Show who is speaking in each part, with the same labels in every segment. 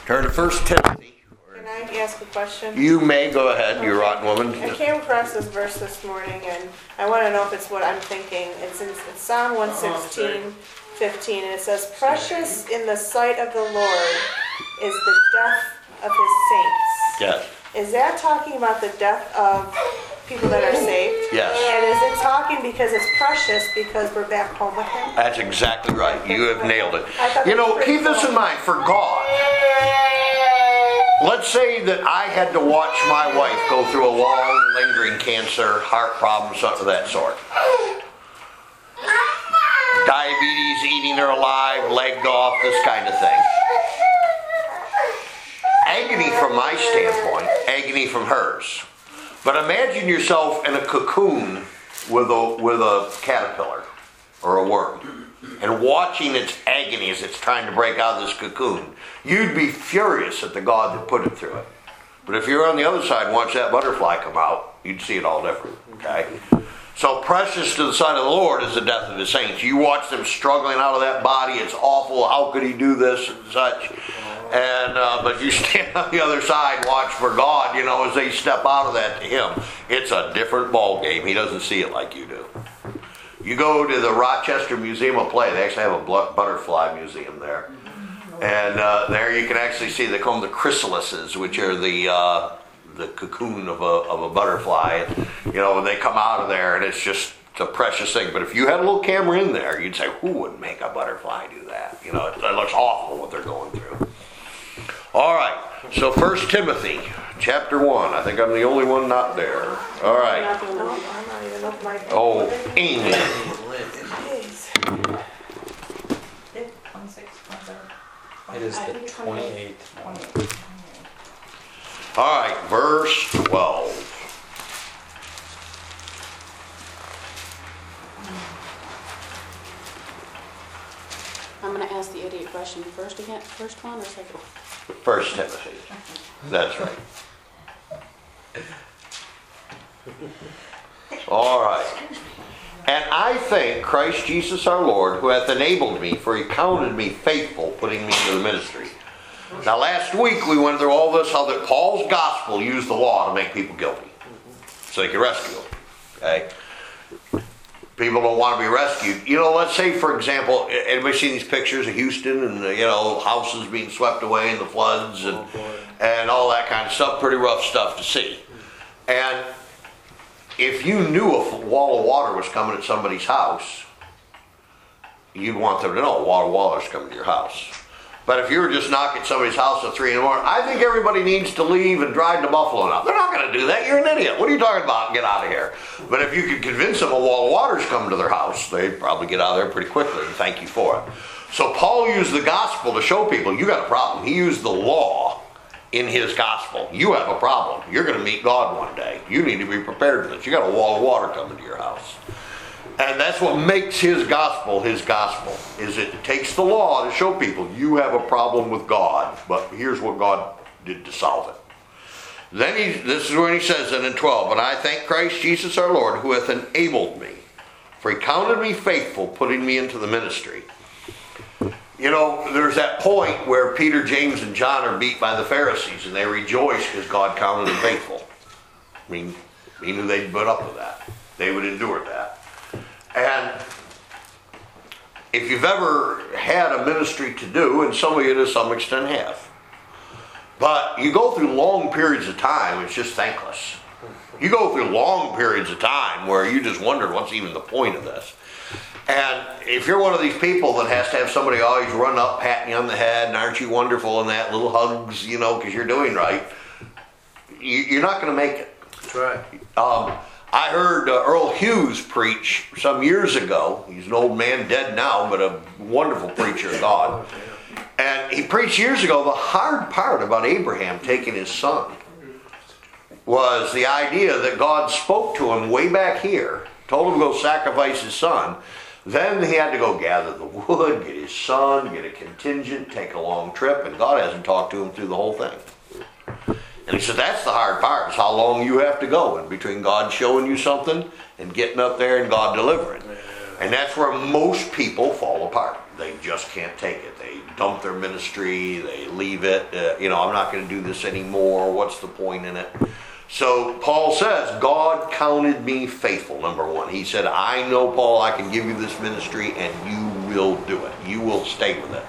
Speaker 1: Turn to 1 Timothy.
Speaker 2: Can I ask a question?
Speaker 1: You may go ahead, you rotten woman.
Speaker 2: I came across this verse this morning, and I want to know if it's what I'm thinking. It's in Psalm 116:15, and it says, "Precious in the sight of the Lord is the death of his saints."
Speaker 1: Yes.
Speaker 2: Is that talking about the death of people that are saved?
Speaker 1: Yes.
Speaker 2: And is it talking because it's precious because we're back home with him?
Speaker 1: That's exactly right. You have nailed it.
Speaker 2: I thought
Speaker 1: You
Speaker 2: that
Speaker 1: know,
Speaker 2: was pretty
Speaker 1: keep this
Speaker 2: cool.
Speaker 1: in mind. For God, let's say that I had to watch my wife go through a long, lingering cancer, heart problem, something of that sort. Diabetes, eating her alive, legged off, this kind of thing. Agony from my standpoint, agony from hers. But imagine yourself in a cocoon with a caterpillar or a worm, and watching its agony as it's trying to break out of this cocoon. You'd be furious at the God that put it through it. But if you're on the other side and watch that butterfly come out, you'd see it all different. Okay? So precious to the sight of the Lord is the death of his saints. You watch them struggling out of that body. It's awful. How could he do this and such? And but you stand on the other side and watch for God, you know, as they step out of that to him. It's a different ball game. He doesn't see it like you do. You go to the Rochester Museum of Play. They actually have a butterfly museum there. And there you can actually see, they call them the chrysalises, which are the cocoon of a butterfly. And, you know, when they come out of there, and it's just a precious thing. But if you had a little camera in there, you'd say, who would make a butterfly do that? You know, it looks awful what they're going through. All right, so 1 Timothy chapter 1. I think I'm the only one not there. All right.
Speaker 2: I'm not even up my phone.
Speaker 1: Oh, Amy.
Speaker 3: It is the 28th.
Speaker 1: All right, verse 12.
Speaker 4: I'm going to ask the idiot question first one or second one?
Speaker 1: 1 Timothy. That's right. All right. And I thank Christ Jesus our Lord, who hath enabled me, for he counted me faithful, putting me into the ministry. Now last week we went through all this, how that Paul's gospel used the law to make people guilty, so he could rescue them. Okay? People don't want to be rescued. You know, let's say, for example, anybody seen these pictures of Houston and, you know, houses being swept away in the floods and all that kind of stuff? Pretty rough stuff to see. And if you knew a wall of water was coming at somebody's house, you'd want them to know a wall of water is coming to your house. But if you were just knocking somebody's house at 3 in the morning, I think everybody needs to leave and drive to Buffalo now. They're not going to do that. You're an idiot. What are you talking about? Get out of here. But if you could convince them a wall of water is coming to their house, they'd probably get out of there pretty quickly and thank you for it. So Paul used the gospel to show people, you got a problem. He used the law in his gospel. You have a problem. You're going to meet God one day. You need to be prepared for this. You got a wall of water coming to your house. And that's what makes his gospel, is it takes the law to show people you have a problem with God, but here's what God did to solve it. Then this is when he says it in 12, "And I thank Christ Jesus our Lord, who hath enabled me, for he counted me faithful, putting me into the ministry." You know, there's that point where Peter, James, and John are beat by the Pharisees, and they rejoice because God counted them faithful. I mean, he knew they'd put up with that. They would endure that. And if you've ever had a ministry to do, and some of you to some extent have, but you go through long periods of time, it's just thankless. You go through long periods of time where you just wondered what's even the point of this. And if you're one of these people that has to have somebody always run up, patting you on the head, and aren't you wonderful, and that little hugs, you know, because you're doing right, you're not going to make it.
Speaker 3: That's right.
Speaker 1: I heard Earl Hughes preach some years ago. He's an old man, dead now, but a wonderful preacher of God. And he preached years ago, the hard part about Abraham taking his son was the idea that God spoke to him way back here, told him to go sacrifice his son. Then he had to go gather the wood, get his son, get a contingent, take a long trip, and God hasn't talked to him through the whole thing. And he said, that's the hard part, is how long you have to go in between God showing you something and getting up there and God delivering. And that's where most people fall apart. they just can't take it. They dump their ministry, they leave it. I'm not going to do this anymore. What's the point in it? So Paul says, God counted me faithful, number one. He said, I know, Paul, I can give you this ministry and you will do it. You will stay with it.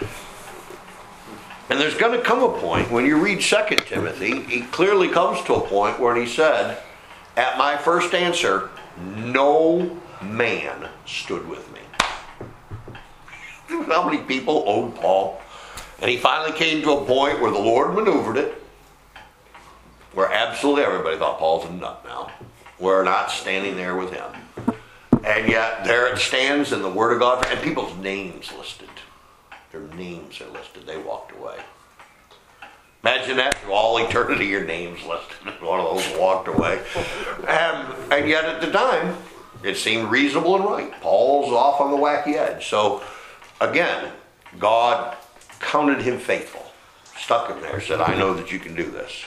Speaker 1: And there's going to come a point, when you read 2 Timothy, he clearly comes to a point where he said, at my first answer, no man stood with me. How many people owed Paul? And he finally came to a point where the Lord maneuvered it, where absolutely everybody thought Paul's a nut now. We're not standing there with him. And yet there it stands in the Word of God, and people's names listed. Their names are listed. They walked away. Imagine that, through all eternity, your name's listed. One of those walked away. And yet at the time, it seemed reasonable and right. Paul's off on the wacky edge. So, again, God counted him faithful. Stuck him there, said, I know that you can do this.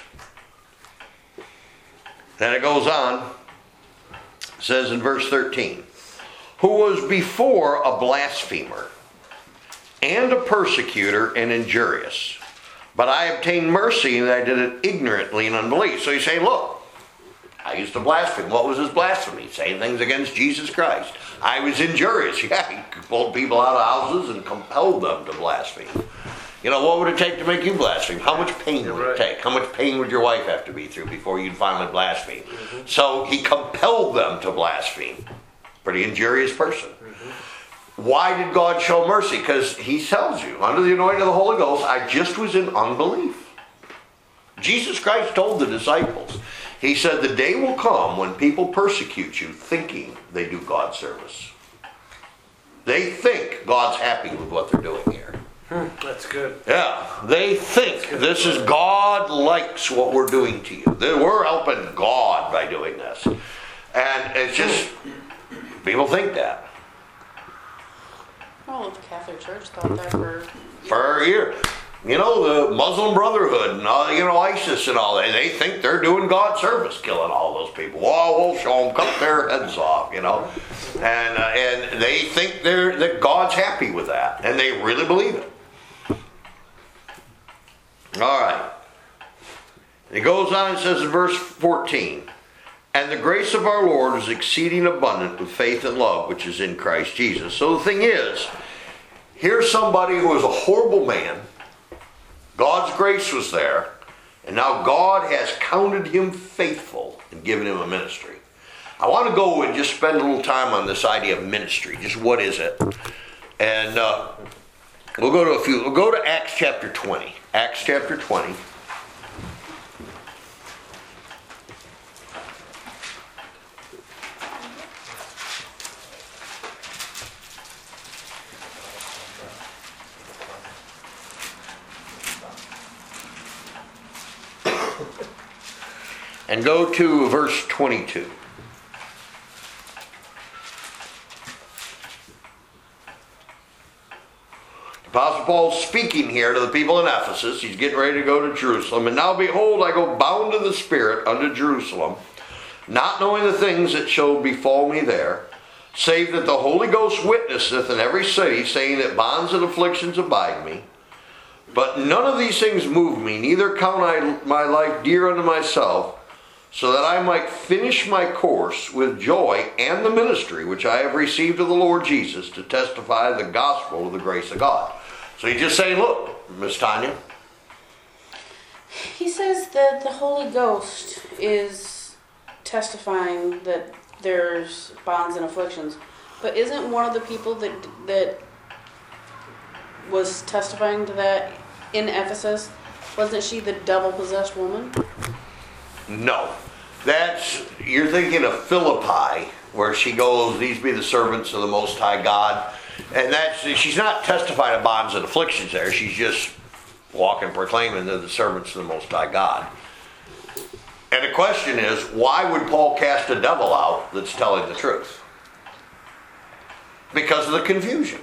Speaker 1: Then it goes on. It says in verse 13, who was before a blasphemer, and a persecutor and injurious. But I obtained mercy and I did it ignorantly and unbelief. So he's saying, look, I used to blaspheme. What was his blasphemy? Saying things against Jesus Christ. I was injurious. Yeah, he pulled people out of houses and compelled them to blaspheme. What would it take to make you blaspheme? How much pain would it take? How much pain would your wife have to be through before you'd finally blaspheme? Mm-hmm. So he compelled them to blaspheme. Pretty injurious person. Why did God show mercy? Because he tells you, under the anointing of the Holy Ghost, I just was in unbelief. Jesus Christ told the disciples, he said, the day will come when people persecute you thinking they do God's service. They think God's happy with what they're doing here.
Speaker 5: That's good.
Speaker 1: Yeah, they think this is God likes what we're doing to you. We're helping God by doing this. And it's just, people think that.
Speaker 4: Well, the Catholic Church thought that
Speaker 1: for a year. The Muslim Brotherhood and ISIS and all that, they think they're doing God's service, killing all those people. We'll show them, cut their heads off, And they think that God's happy with that, and they really believe it. All right. It goes on and says in verse 14, and the grace of our Lord is exceeding abundant with faith and love, which is in Christ Jesus. So the thing is, here's somebody who was a horrible man. God's grace was there. And now God has counted him faithful and given him a ministry. I want to go and just spend a little time on this idea of ministry. Just what is it? And we'll go to Acts chapter 20. Acts chapter 20. And go to verse 22. Apostle Paul's speaking here to the people in Ephesus. He's getting ready to go to Jerusalem. And now behold, I go bound in the Spirit unto Jerusalem, not knowing the things that shall befall me there, save that the Holy Ghost witnesseth in every city, saying that bonds and afflictions abide me. But none of these things move me, neither count I my life dear unto myself, so that I might finish my course with joy and the ministry which I have received of the Lord Jesus, to testify the gospel of the grace of God. So he's just saying, look, Miss Tanya.
Speaker 4: He says that the Holy Ghost is testifying that there's bonds and afflictions. But isn't one of the people that was testifying to that in Ephesus, wasn't she the devil-possessed woman?
Speaker 1: No. You're thinking of Philippi, where she goes, these be the servants of the Most High God. And she's not testifying to bonds and afflictions there. She's just walking proclaiming they're the servants of the Most High God. And the question is, why would Paul cast a devil out that's telling the truth? Because of the confusion.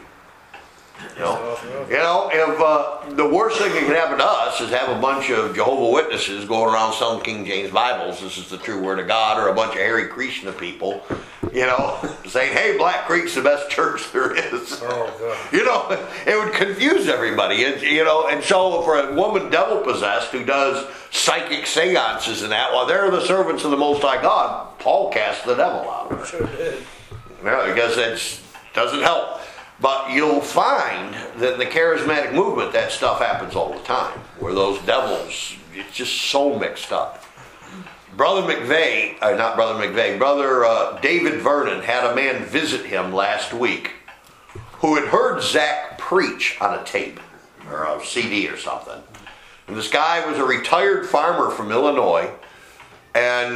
Speaker 1: If the worst thing that can happen to us is have a bunch of Jehovah's Witnesses going around selling King James Bibles, this is the true Word of God, or a bunch of Hare Krishna people, you know, saying, hey, Black Creek's the best church there is.
Speaker 5: Oh, God.
Speaker 1: You know, it would confuse everybody. You know, and so for a woman devil-possessed who does psychic seances and that, while they're the servants of the Most High God, Paul cast the devil out of her.
Speaker 5: Sure did.
Speaker 1: Yeah, because it doesn't help. But you'll find that in the charismatic movement, that stuff happens all the time, where those devils, it's just so mixed up. Brother David Vernon had a man visit him last week who had heard Zach preach on a tape or a CD or something. And this guy was a retired farmer from Illinois, and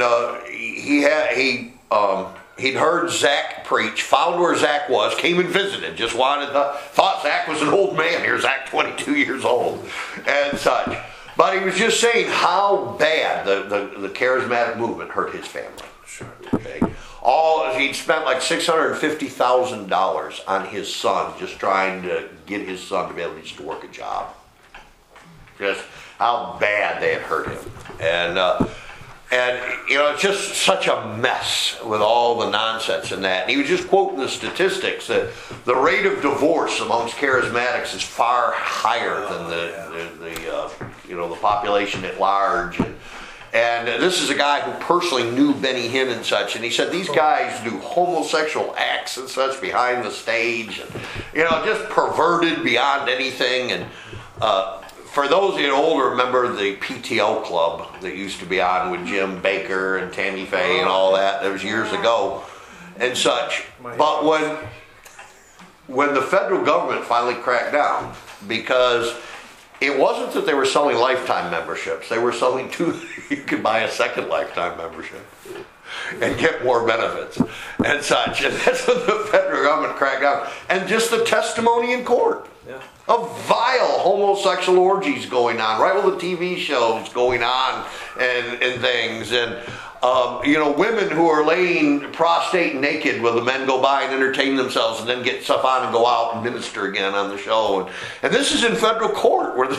Speaker 1: he'd heard Zach preach, found where Zach was, came and visited, just thought Zach was an old man. Here's Zach, 22 years old, and such. But he was just saying how bad the charismatic movement hurt his family.
Speaker 5: Sure.
Speaker 1: Okay. He'd spent like $650,000 on his son, just trying to get his son to be able to work a job. Just how bad they had hurt him. And you know, it's just such a mess with all the nonsense in that. And he was just quoting the statistics that the rate of divorce amongst charismatics is far higher than the population at large. And this is a guy who personally knew Benny Hinn and such, and he said these guys do homosexual acts and such behind the stage, and you know, just perverted beyond anything. And for those of you older, remember the PTO club that used to be on with Jim Baker and Tammy Faye and all that. That was years ago and such. But when the federal government finally cracked down, because it wasn't that they were selling lifetime memberships. They were selling you could buy a second lifetime membership and get more benefits and such. And that's when the federal government cracked down. And just the testimony in court.
Speaker 5: Yeah.
Speaker 1: Of vile homosexual orgies going on, right? Well, the TV shows going on and things. And, you know, women who are laying prostrate naked while the men go by and entertain themselves and then get stuff on and go out and minister again on the show. And this is in federal court where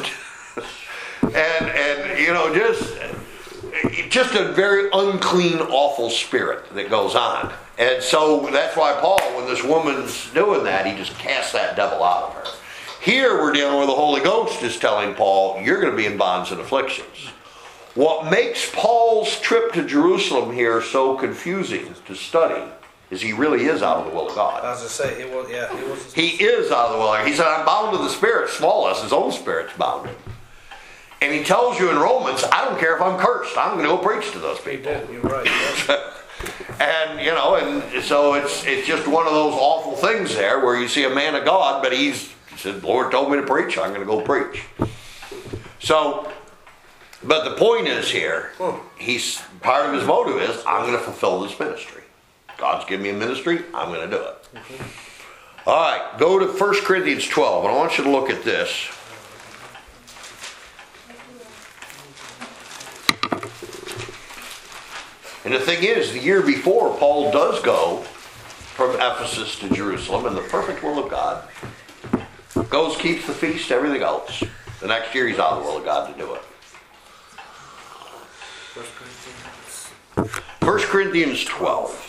Speaker 1: and you know, just a very unclean, awful spirit that goes on. And so that's why Paul, when this woman's doing that, he just casts that devil out of her. Here we're dealing with the Holy Ghost is telling Paul, you're going to be in bonds and afflictions. What makes Paul's trip to Jerusalem here so confusing to study is he really is out of the will of God.
Speaker 5: I was just saying, he was.
Speaker 1: He is out of the will of God. He said, I'm bound to the Spirit, small s, his own Spirit's bound him. And he tells you in Romans, I don't care if I'm cursed, I'm going to go preach to those people.
Speaker 5: You're right. Yeah.
Speaker 1: And, you know, and so it's just one of those awful things there where you see a man of God, but he said, the Lord told me to preach, I'm going to go preach. So, but the point is here, part of his motive is, I'm going to fulfill this ministry. God's given me a ministry, I'm going to do it. Mm-hmm. All right, go to 1 Corinthians 12, and I want you to look at this. And the thing is, the year before, Paul does go from Ephesus to Jerusalem in the perfect will of God. Goes, keeps the feast, everything else. The next year he's out of the will of God to do it. 1 Corinthians 12.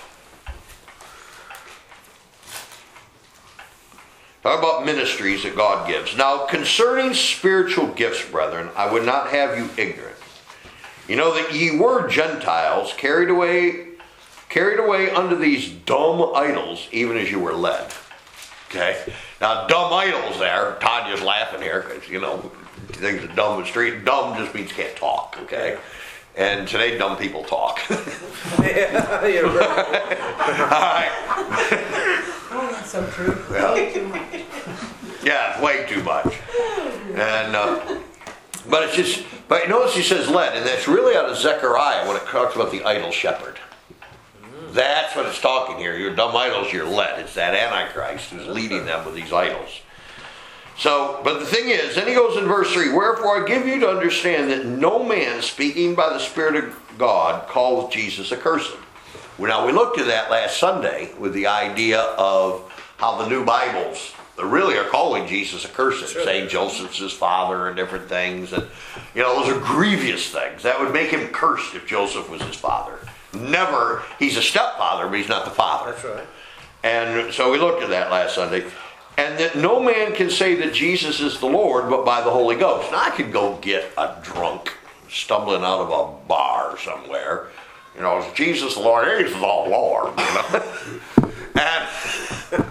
Speaker 1: Talk about ministries that God gives. Now, concerning spiritual gifts, brethren, I would not have you ignorant. You know that ye were Gentiles, carried away unto these dumb idols, even as you were led. Okay? Now, dumb idols there, Tanya's laughing here, because, you know, things are dumb in the street. Dumb just means can't talk, okay? And today, dumb people talk.
Speaker 5: Yeah, you're right.
Speaker 1: All right.
Speaker 6: Oh, that's so true.
Speaker 1: Yeah, way too much. And, but it's just, but notice he says led, and that's really out of Zechariah when it talks about the idol shepherd. That's what it's talking here. Your dumb idols, you're led. It's that Antichrist who's leading them with these idols. So, but the thing is, then he goes in verse 3, wherefore I give you to understand that no man speaking by the Spirit of God calls Jesus accursed. Well, now we looked at that last Sunday with the idea of how the new Bibles really are calling Jesus accursed, sure, saying Joseph's his father and different things. And, you know, those are grievous things. That would make him cursed if Joseph was his father. never, he's a stepfather, but he's not the father.
Speaker 5: That's right.
Speaker 1: And so we looked at that last Sunday. And that no man can say that Jesus is the Lord but by the Holy Ghost. Now I could go get a drunk stumbling out of a bar somewhere. You know, is Jesus the Lord? He's the Lord. You know? And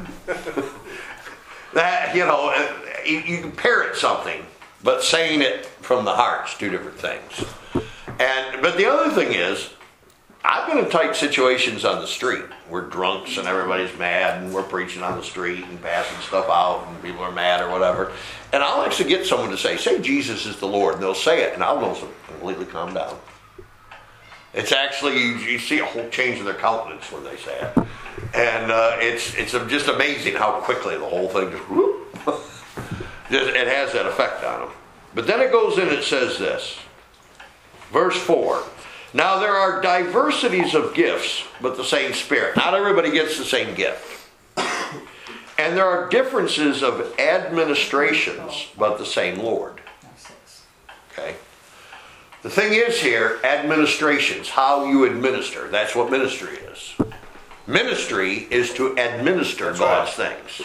Speaker 1: that, you know, you can parrot something, but saying it from the heart's two different things. But the other thing is, I've been in tight situations on the street. We're drunks and everybody's mad and we're preaching on the street and passing stuff out and people are mad or whatever. And I'll actually get someone to say Jesus is the Lord, and they'll say it and I'll know completely calm down. It's actually, you see a whole change in their countenance when they say it. And it's just amazing how quickly the whole thing just, whoop, it has that effect on them. But then it goes in and it says this, verse 4. Now there are diversities of gifts, but the same Spirit. Not everybody gets the same gift. And there are differences of administrations, but the same Lord. Okay? The thing is here, administrations, how you administer. That's what ministry is. Ministry is to administer God's things.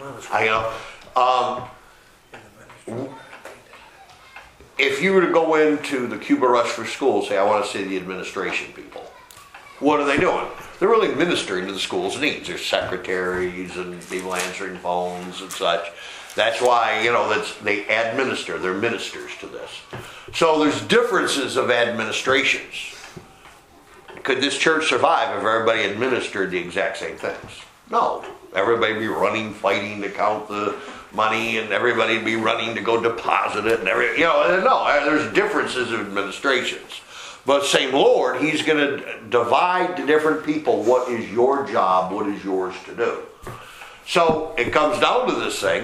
Speaker 1: If you were to go into the Cuba Rush for Schools, say, I want to see the administration people. What are they doing? They're really ministering to the school's needs. There's secretaries and people answering phones and such. That's why, they administer. They're ministers to this. So there's differences of administrations. Could this church survive if everybody administered the exact same things? No. Everybody would be running, fighting to count the money, and everybody would be running to go deposit it, and no, there's differences of administrations. But same Lord, He's going to divide to different people what is your job, what is yours to do. So it comes down to this thing.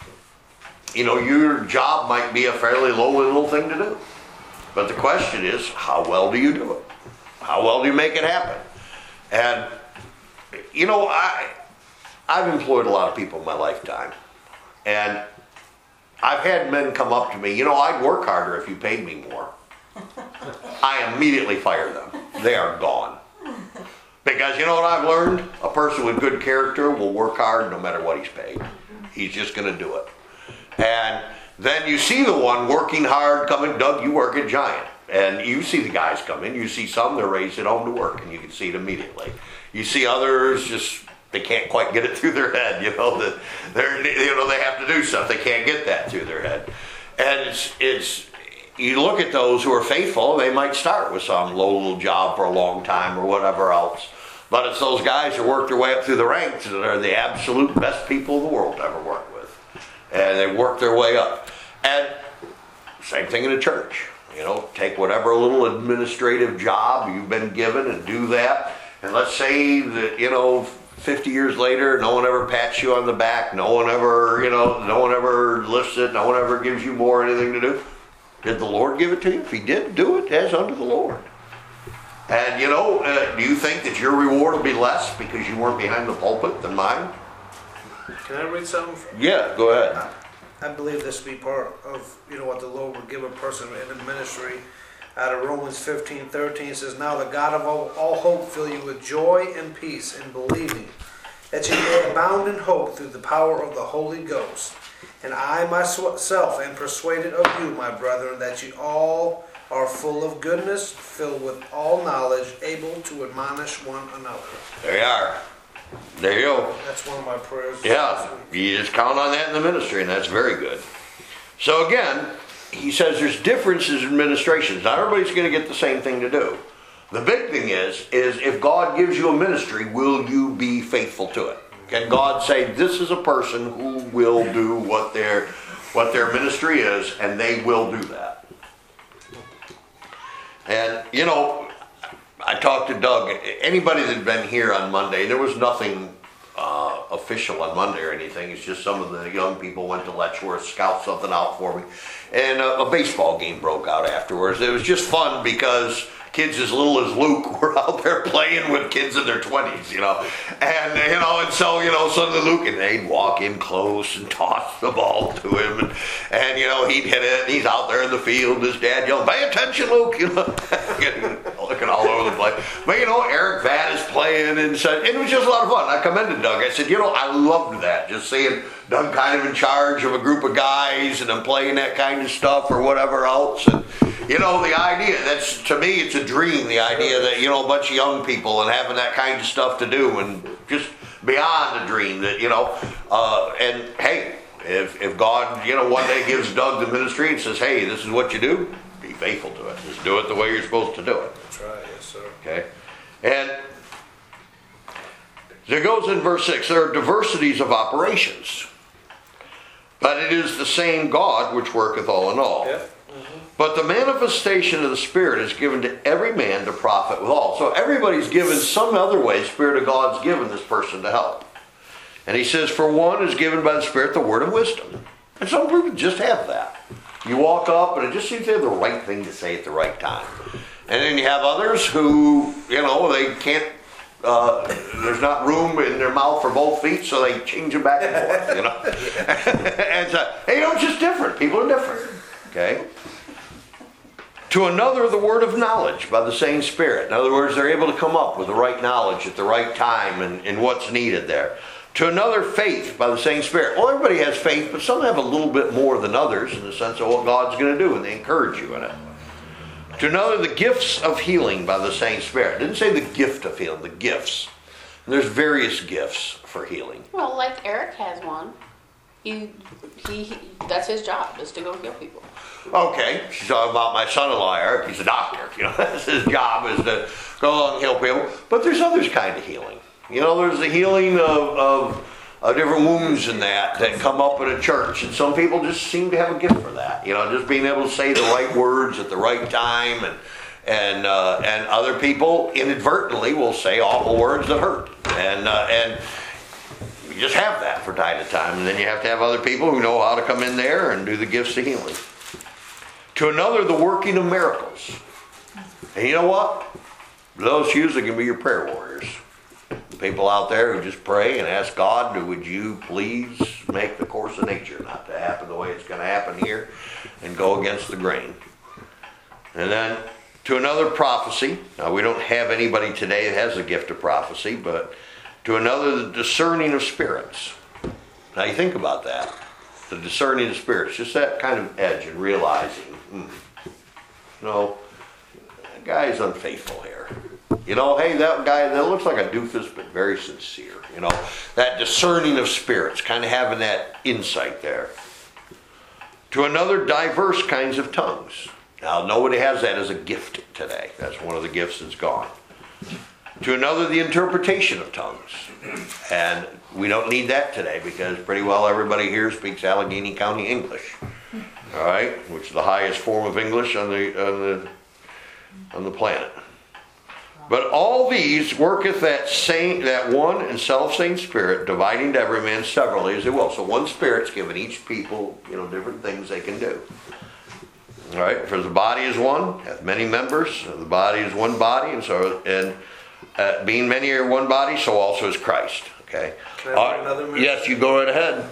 Speaker 1: Your job might be a fairly low little thing to do. But the question is, how well do you do it? How well do you make it happen? And, I've employed a lot of people in my lifetime. And I've had men come up to me, I'd work harder if you paid me more. I immediately fire them. They are gone. Because you know what I've learned? A person with good character will work hard no matter what he's paid. He's just going to do it. And then you see the one working hard coming, Doug, you work at Giant. And you see the guys come in. You see some, they're raised at home to work, and you can see it immediately. You see others they can't quite get it through their head, that they have to do something. They can't get that through their head. And it's you look at those who are faithful, they might start with some low little job for a long time or whatever else. But it's those guys who work their way up through the ranks that are the absolute best people in the world to ever work with. And they work their way up. And same thing in a church. Take whatever little administrative job you've been given and do that. And let's say that, 50 years later, no one ever pats you on the back. No one ever lifts it. No one ever gives you more anything to do. Did the Lord give it to you? If He did, do it as unto the Lord. And, do you think that your reward will be less because you weren't behind the pulpit than mine?
Speaker 5: Can I read something?
Speaker 1: Yeah, go ahead.
Speaker 5: I believe this to be part of, what the Lord would give a person in the ministry. Out of Romans 15:13, it says, Now the God of all hope fill you with joy and peace in believing, that you may abound in hope through the power of the Holy Ghost. And I myself am persuaded of you, my brethren, that you all are full of goodness, filled with all knowledge, able to admonish one another.
Speaker 1: There you are. There you go.
Speaker 5: That's one of my prayers.
Speaker 1: Yeah, you just count on that in the ministry, and that's very good. So again, he says there's differences in administrations. Not everybody's going to get the same thing to do. The big thing is if God gives you a ministry, will you be faithful to it? Can God say, this is a person who will do what their ministry is, and they will do that? And, I talked to Doug. Anybody that had been here on Monday, there was nothing official on Monday or anything. It's just some of the young people went to Letchworth, scout something out for me. And a baseball game broke out afterwards. It was just fun because kids as little as Luke were out there playing with kids in their 20s, And so suddenly Luke, and they'd walk in close and toss the ball to him. And he'd hit it, and he's out there in the field. His dad yelled, "Pay attention, Luke," looking all over the place. But Eric Van is playing and such. And it was just a lot of fun. I commended Doug. I said, I loved that. Just seeing Doug kind of in charge of a group of guys and them playing that kind of stuff or whatever else. And, the idea, that's, to me, it's a dream, the idea that, a bunch of young people and having that kind of stuff to do and just beyond a dream that, and hey, if God, one day gives Doug the ministry and says, hey, this is what you do, be faithful to it. Just do it the way you're supposed to do it.
Speaker 5: That's right, yes, sir.
Speaker 1: Okay? And it goes in verse 6, there are diversities of operations, but it is the same God which worketh all in all.
Speaker 5: Yeah.
Speaker 1: But the manifestation of the Spirit is given to every man to profit withal. So everybody's given some other way the Spirit of God's given this person to help. And he says, for one is given by the Spirit the word of wisdom. And some people just have that. You walk up and it just seems to have the right thing to say at the right time. And then you have others who, they can't, there's not room in their mouth for both feet, so they change them back and forth, And so, it's just different. People are different. Okay? To another, the word of knowledge by the same Spirit. In other words, they're able to come up with the right knowledge at the right time and what's needed there. To another, faith by the same Spirit. Well, everybody has faith, but some have a little bit more than others in the sense of what God's going to do, and they encourage you in it. To another, the gifts of healing by the same Spirit. It didn't say the gift of healing, the gifts. And there's various gifts for healing.
Speaker 4: Well, like Eric has one. He that's his job, is to go heal people.
Speaker 1: Okay, she's talking about my son-in-law, Eric. He's a doctor. That's his job, is to go along and help people. But there's others kind of healing. There's the healing of different wounds and that come up in a church. And some people just seem to have a gift for that. Just being able to say the right words at the right time. And other people inadvertently will say awful words that hurt. And you just have that from time to time. And then you have to have other people who know how to come in there and do the gifts of healing. To another, the working of miracles. And you know what? Those usually can be your prayer warriors. People out there who just pray and ask God, would you please make the course of nature not to happen the way it's going to happen here and go against the grain. And then to another, prophecy. Now we don't have anybody today that has the gift of prophecy, but to another, the discerning of spirits. Now you think about that. The discerning of spirits, just that kind of edge and realizing, that guy's unfaithful here. Hey, that guy, that looks like a doofus, but very sincere. That discerning of spirits, kind of having that insight there. To another, diverse kinds of tongues. Now, nobody has that as a gift today. That's one of the gifts that's gone. To another, the interpretation of tongues. And we don't need that today because pretty well everybody here speaks Allegheny County English. All right, which is the highest form of English on the planet. But all these worketh that one and self-same Spirit, dividing to every man severally as they will. So one Spirit's given each people, different things they can do. All right, for the body is one, hath many members. The body is one body, and being many are one body, so also is Christ. Okay.
Speaker 5: Can I read another minute?
Speaker 1: Yes, you go right ahead.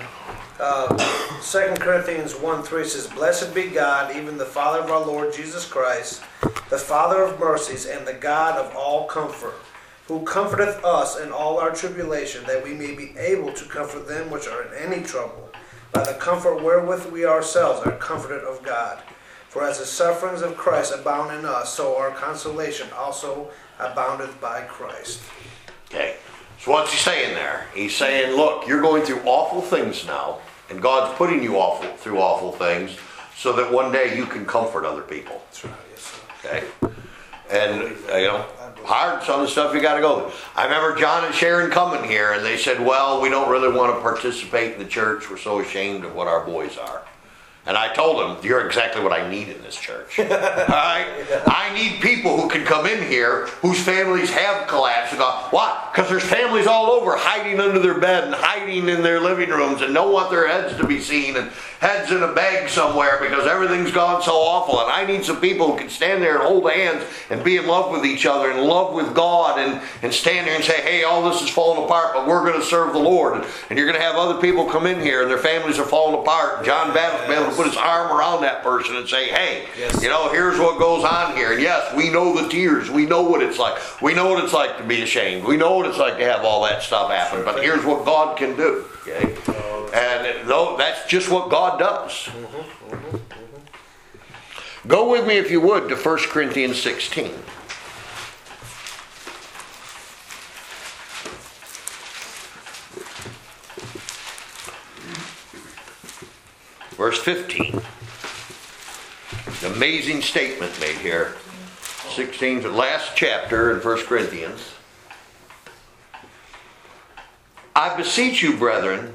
Speaker 5: 2 Corinthians 1:3 says, Blessed be God, even the Father of our Lord Jesus Christ, the Father of mercies, and the God of all comfort, who comforteth us in all our tribulation, that we may be able to comfort them which are in any trouble, by the comfort wherewith we ourselves are comforted of God. For as the sufferings of Christ abound in us, so our consolation also aboundeth by Christ.
Speaker 1: Okay. So what's he saying there? He's saying, look, you're going through awful things now, and God's putting you through awful things so that one day you can comfort other people.
Speaker 5: That's right, yes, sir.
Speaker 1: Okay? And, hard, some of the stuff you got to go through. I remember John and Sharon coming here, and they said, well, we don't really want to participate in the church. We're so ashamed of what our boys are. And I told them, you're exactly what I need in this church. All right? I need people who can come in here whose families have collapsed and go, what? Because there's families all over hiding under their bed and hiding in their living rooms and don't want their heads to be seen and heads in a bag somewhere because everything's gone so awful. And I need some people who can stand there and hold hands and be in love with each other and in love with God and stand there and say, hey, all this is falling apart, but we're going to serve the Lord. And you're going to have other people come in here and their families are falling apart. John Babbitt's been able to to put his arm around that person and say, hey,
Speaker 5: Yes.
Speaker 1: here's what goes on here. And yes, we know the tears. We know what it's like. We know what it's like to be ashamed. We know what it's like to have all that stuff happen. But here's what God can do. Okay? And that's just what God does. Go with me, if you would, to 1 Corinthians 16. Verse 15. An amazing statement made here. 16, the last chapter in 1 Corinthians. I beseech you, brethren,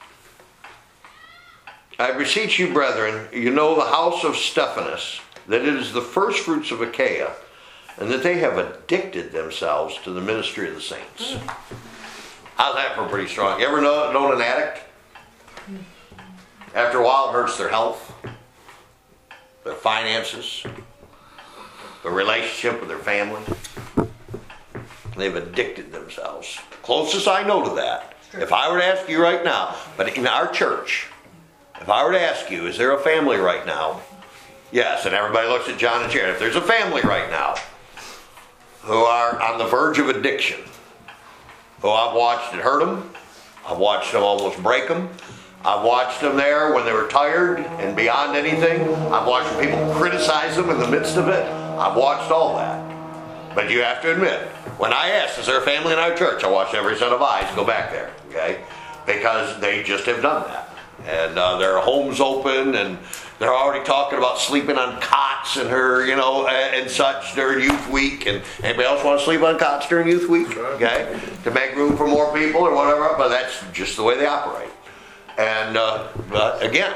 Speaker 1: you know the house of Stephanas, that it is the first fruits of Achaia, and that they have addicted themselves to the ministry of the saints. How's that for pretty strong? You ever known an addict? After a while, it hurts their health, their finances, their relationship with their family. They've addicted themselves. Closest I know to that. If I were to ask you right now, but in our church, if I were to ask you, is there a family right now? Yes, and everybody looks at John and Sharon. If there's a family right now who are on the verge of addiction, who I've watched it hurt them, I've watched them almost break them, I've watched them there when they were tired and beyond anything. I've watched people criticize them in the midst of it. I've watched all that. But you have to admit, when I asked, is there a family in our church? I watched every set of eyes go back there, okay? Because they just have done that. And their home's open, and they're already talking about sleeping on cots and and such during youth week. And anybody else want to sleep on cots during youth week? Okay? To make room for more people or whatever, but that's just the way they operate. And, but again,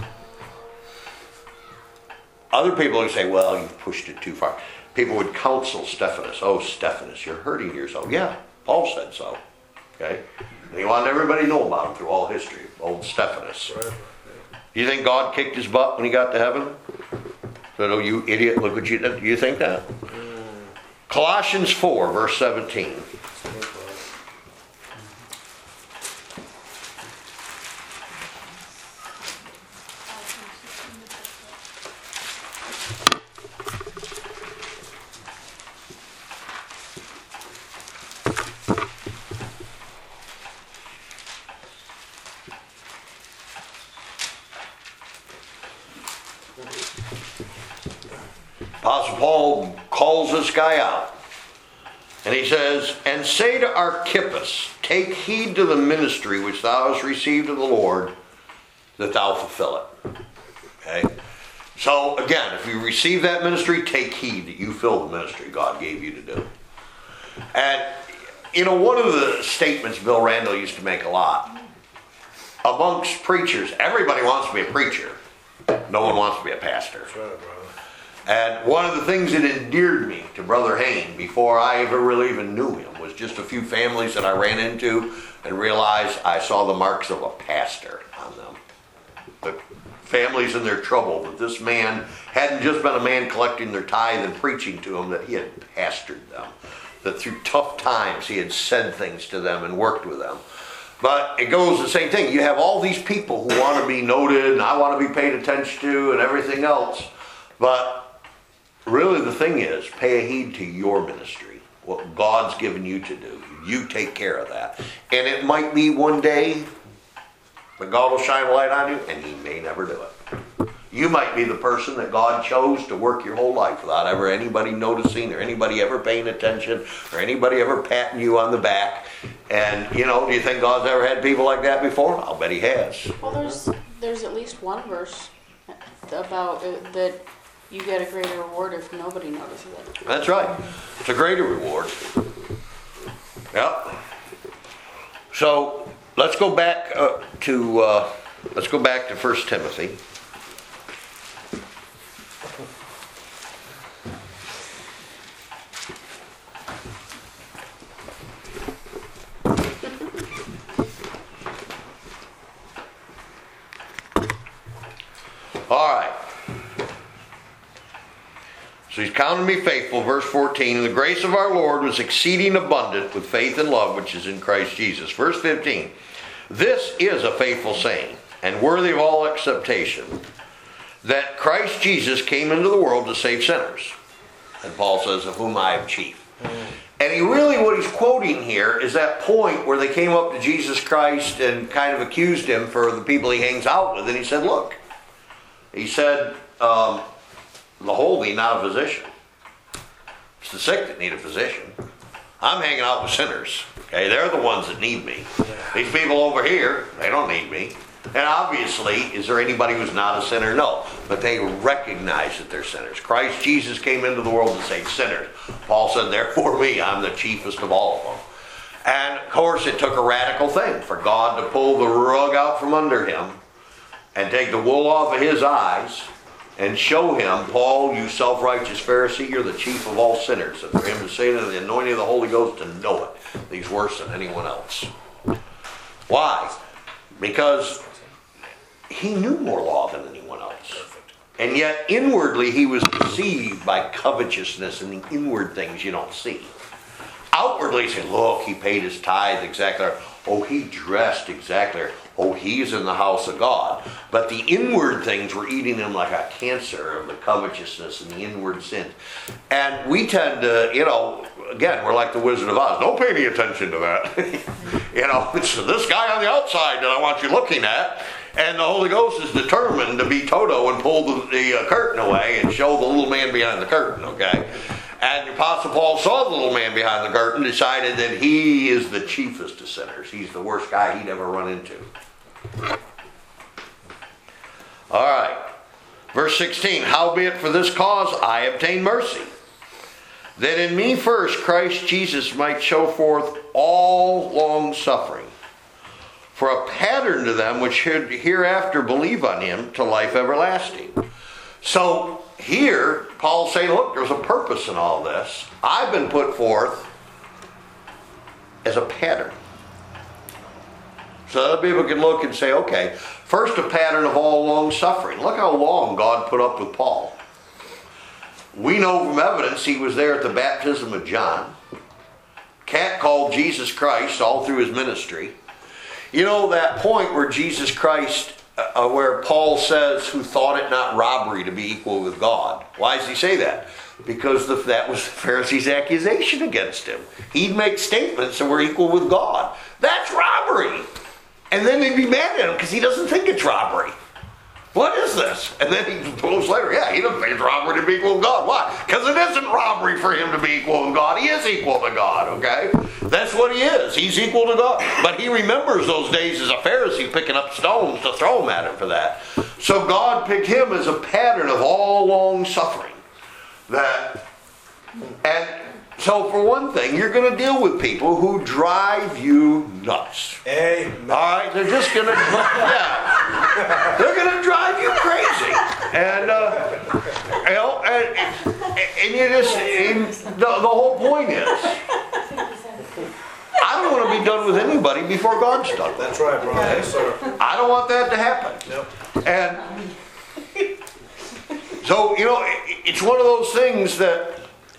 Speaker 1: other people would say, well, you've pushed it too far. People would counsel Stephanas. Oh, Stephanas, you're hurting yourself. Yeah, Paul said so. Okay? And he wanted everybody to know about him through all history. Old Stephanas.
Speaker 5: Right.
Speaker 1: You think God kicked his butt when he got to heaven? Said, oh, you idiot, look what you did. Do you think that? Colossians 4, verse 17. Apostle Paul calls this guy out. And he says, and say to Archippus, take heed to the ministry which thou hast received of the Lord, that thou fulfill it. Okay? So again, if you receive that ministry, take heed that you fill the ministry God gave you to do. And one of the statements Bill Randall used to make a lot, amongst preachers, everybody wants to be a preacher. No one wants to be a pastor.
Speaker 5: That's right, brother.
Speaker 1: And one of the things that endeared me to Brother Hayne before I ever really even knew him was just a few families that I ran into and realized I saw the marks of a pastor on them. The families in their trouble, that this man hadn't just been a man collecting their tithe and preaching to them, that he had pastored them. That through tough times he had said things to them and worked with them. But it goes the same thing. You have all these people who want to be noted and I want to be paid attention to and everything else. But really the thing is, pay a heed to your ministry, what God's given you to do. You take care of that. And it might be one day that God will shine a light on you, and he may never do it. You might be the person that God chose to work your whole life without ever anybody noticing or anybody ever paying attention or anybody ever patting you on the back. And, do you think God's ever had people like that before? I'll bet he has.
Speaker 4: Well, there's at least one verse about that you get a greater reward if nobody notices it.
Speaker 1: That's right. It's a greater reward. Yep. So let's go back to 1 Timothy. All right. So he's counted me faithful, verse 14, and the grace of our Lord was exceeding abundant with faith and love which is in Christ Jesus. Verse 15, this is a faithful saying, and worthy of all acceptation, that Christ Jesus came into the world to save sinners. And Paul says, of whom I am chief. And he really, what he's quoting here is that point where they came up to Jesus Christ and kind of accused him for the people he hangs out with. And he said, look, he said, behold thee, not a physician. It's the sick that need a physician. I'm hanging out with sinners. Okay, they're the ones that need me. These people over here, they don't need me. And obviously, is there anybody who's not a sinner? No. But they recognize that they're sinners. Christ Jesus came into the world to save sinners. Paul said, therefore me, I'm the chiefest of all of them. And of course, it took a radical thing for God to pull the rug out from under him and take the wool off of his eyes and show him, Paul, you self-righteous Pharisee, you're the chief of all sinners. And for him to say to the anointing of the Holy Ghost to know it, that he's worse than anyone else. Why? Because he knew more law than anyone else. And yet inwardly he was deceived by covetousness and the inward things you don't see. Outwardly he said, look, he paid his tithe exactly. Oh, he dressed exactly. Oh, he's in the house of God. But the inward things were eating him like a cancer of the covetousness and the inward sin. And we tend to, again, we're like the Wizard of Oz. Don't pay any attention to that. It's this guy on the outside that I want you looking at. And the Holy Ghost is determined to be Toto and pull the curtain away and show the little man behind the curtain, okay? And the Apostle Paul saw the little man behind the curtain, decided that he is the chiefest of sinners. He's the worst guy he'd ever run into. All right. Verse 16, howbeit for this cause I obtain mercy, that in me first Christ Jesus might show forth all long suffering, for a pattern to them which should hereafter believe on him to life everlasting. So here, Paul's saying, look, there's a purpose in all this. I've been put forth as a pattern. So other people can look and say, okay, first a pattern of all long suffering. Look how long God put up with Paul. We know from evidence he was there at the baptism of John. Cat called Jesus Christ all through his ministry. That point where Jesus Christ, where Paul says, who thought it not robbery to be equal with God. Why does he say that? Because that was the Pharisees' accusation against him. He'd make statements that we're equal with God. That's robbery. And then they'd be mad at him because he doesn't think it's robbery. What is this? And then he goes later, he doesn't think it's robbery to be equal with God. Why? Because it isn't robbery for him to be equal with God. He is equal to God, okay? That's what he is. He's equal to God. But he remembers those days as a Pharisee picking up stones to throw him at him for that. So God picked him as a pattern of all long suffering. And so for one thing, you're going to deal with people who drive you nuts.
Speaker 5: Amen.
Speaker 1: All right, they're just going to, they're going to drive you crazy. And, and you just, the whole point is, I don't want to be done with anybody before God's done.
Speaker 5: That's right, bro. Yes, sir.
Speaker 1: I don't want that to happen.
Speaker 5: Yep.
Speaker 1: And so, it's one of those things that,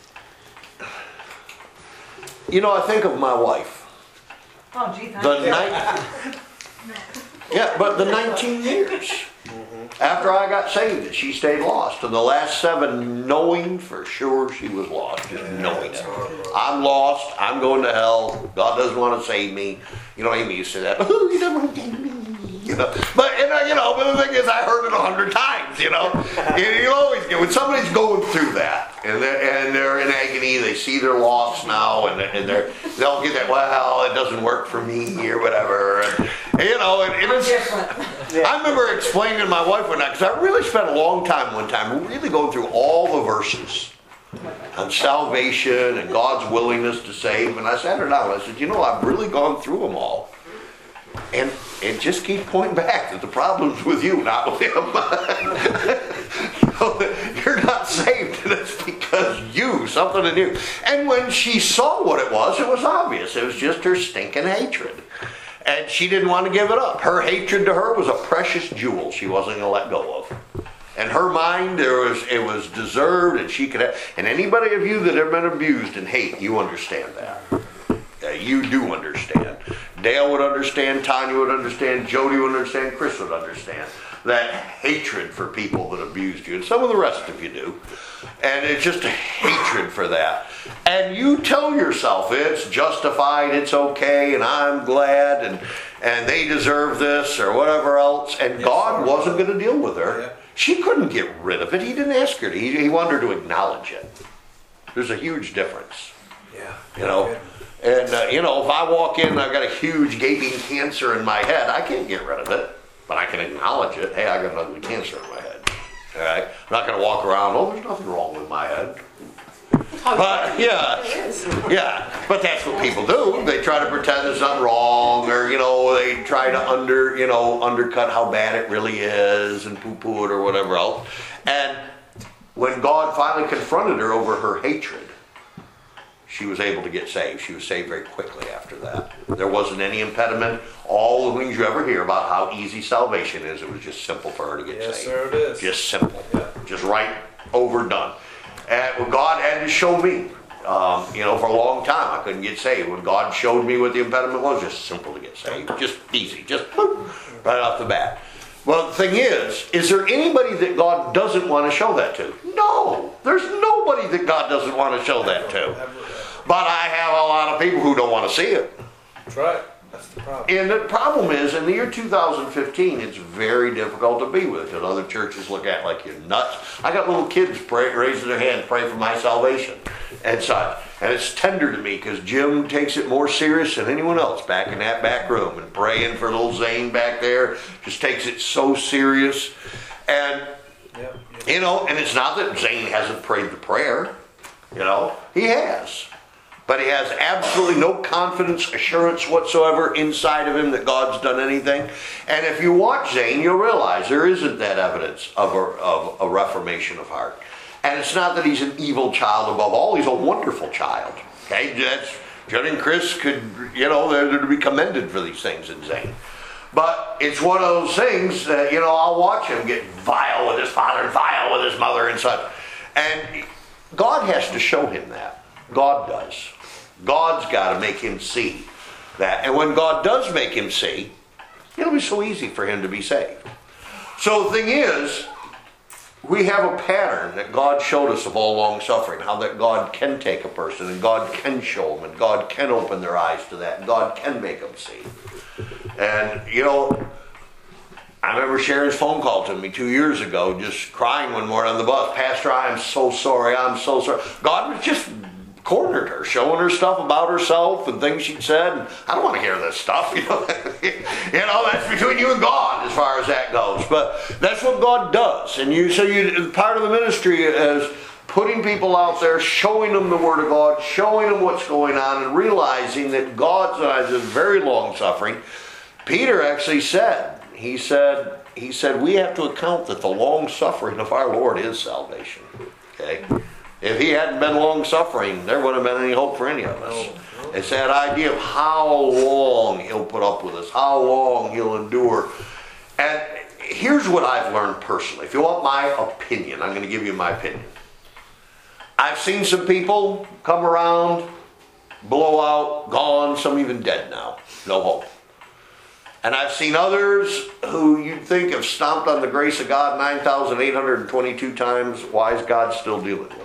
Speaker 1: I think of my wife.
Speaker 6: Oh, gee, thank you.
Speaker 1: But the 19 years after I got saved, she stayed lost. And the last 7, knowing for sure she was lost, just knowing it. I'm lost. I'm going to hell. God doesn't want to save me. Amy used to say that. Oh, you never did me. But the thing is, I heard it 100 times. You always get when somebody's going through that, and they're in agony. They see they're lost now, and they'll get that. Well, it doesn't work for me, or whatever. And it's different. I remember explaining to my wife one night because I really spent a long time one time really going through all the verses on salvation and God's willingness to save. And I sat her down and I said, I've really gone through them all. And just keep pointing back that the problem's with you, not with him. You're not saved, and it's because something in you. And when she saw what it was obvious. It was just her stinking hatred. And she didn't want to give it up. Her hatred to her was a precious jewel she wasn't going to let go of. In her mind, it was deserved, and she could have. And anybody of you that have been abused and hate, you understand that. You do understand. Dale would understand, Tanya would understand, Jody would understand, Chris would understand. that hatred for people that abused you, and some of the rest of you do, and it's just a hatred for that. And you tell yourself it's justified, it's okay, and I'm glad, and they deserve this or whatever else, and God wasn't going to deal with her.
Speaker 5: Yeah.
Speaker 1: She couldn't get rid of it. He didn't ask her to. He wanted her to acknowledge it. There's a huge difference.
Speaker 5: Yeah.
Speaker 1: You know, and you know, if I walk in and I've got a huge gaping cancer in my head, I can't get rid of it, but I can acknowledge it. Hey, I got an ugly cancer in my head. All right, I'm not going to walk around. Oh, there's nothing wrong with my head. But yeah, but that's what people do. They try to pretend there's nothing wrong, or you know, they try to undercut how bad it really is and poo-poo it or whatever else. And when God finally confronted her over her hatred, she was able to get saved. She was saved very quickly after that. There wasn't any impediment. All the things you ever hear about how easy salvation is, it was just simple for her to get saved.
Speaker 5: Yes, sir, it is.
Speaker 1: Just simple.
Speaker 5: Yeah.
Speaker 1: Just right, over, done. And God had to show me, you know, for a long time I couldn't get saved. When God showed me what the impediment was, just simple to get saved. Just easy, just boop, right off the bat. Well, the thing is there anybody that God doesn't want to show that to? No, there's nobody that God doesn't want to show that to. But I have a lot of people who don't want to see it.
Speaker 5: That's right. That's the problem.
Speaker 1: And the problem is, in the year 2015, it's very difficult to be with, because other churches look at it like you're nuts. I got little kids raising their hand, pray for my salvation and such. And it's tender to me, because Jim takes it more serious than anyone else back in that back room, and praying for little Zane back there, just takes it so serious. And, you know, and it's not that Zane hasn't prayed the prayer, you know, he has. But he has absolutely no confidence, assurance whatsoever inside of him that God's done anything. And if you watch Zane, you'll realize there isn't that evidence of a reformation of heart. And it's not that he's an evil child above all. He's a wonderful child. Okay, Judd and Chris could, you know, they're to be commended for these things in Zane. But it's one of those things that, you know, I'll watch him get vile with his father and vile with his mother and such. And God has to show him that. God does. God's got to make him see that. And when God does make him see, it'll be so easy for him to be saved. So the thing is, we have a pattern that God showed us of all long suffering, how that God can take a person and God can show them and God can open their eyes to that and God can make them see. And, you know, I remember Sharon's phone call to me 2 years ago, just crying one morning on the bus. Pastor, I am so sorry. I'm so sorry. God was just cornered her, showing her stuff about herself and things she'd said. And I don't want to hear this stuff, you know. You know, that's between you and God as far as that goes. But that's what God does. And part of the ministry is putting people out there, showing them the Word of God, showing them what's going on, and realizing that God's is very long suffering. Peter actually said, he said, we have to account that the long suffering of our Lord is salvation. Okay? If he hadn't been long-suffering, there wouldn't have been any hope for any of us. It's that idea of how long he'll put up with us, how long he'll endure. And here's what I've learned personally. If you want my opinion, I'm going to give you my opinion. I've seen some people come around, blow out, gone, some even dead now. No hope. And I've seen others who you'd think have stomped on the grace of God 9,822 times. Why is God still dealing with them?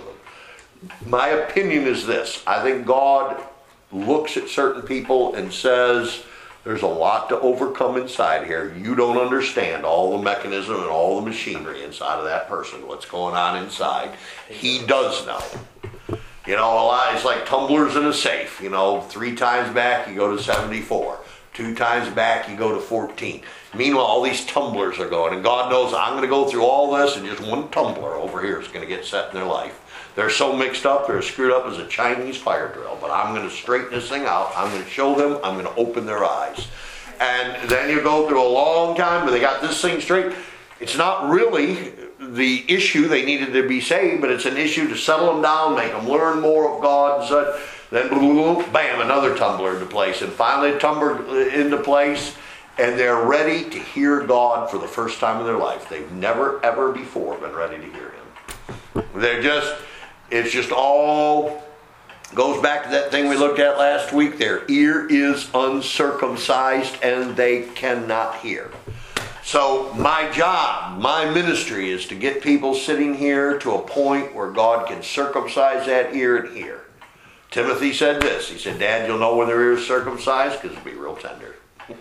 Speaker 1: My opinion is this. I think God looks at certain people and says, there's a lot to overcome inside here. You don't understand all the mechanism and all the machinery inside of that person, what's going on inside. He does know. You know, a lot, it's like tumblers in a safe. You know, 3 times back, you go to 74. 2 times back, you go to 14. Meanwhile, all these tumblers are going, and God knows I'm going to go through all this, and just one tumbler over here is going to get set in their life. They're so mixed up, they're screwed up as a Chinese fire drill. But I'm going to straighten this thing out. I'm going to show them. I'm going to open their eyes. And then you go through a long time, but they got this thing straight. It's not really the issue they needed to be saved, but it's an issue to settle them down, make them learn more of God's. Then, bam, another tumbler into place. And finally, tumbler into place. And they're ready to hear God for the first time in their life. They've never, ever before been ready to hear Him. It's just all goes back to that thing we looked at last week. Their ear is uncircumcised and they cannot hear. So my job, my ministry is to get people sitting here to a point where God can circumcise that ear and hear. Timothy said this. He said, Dad, you'll know when their ear is circumcised because it'll be real tender.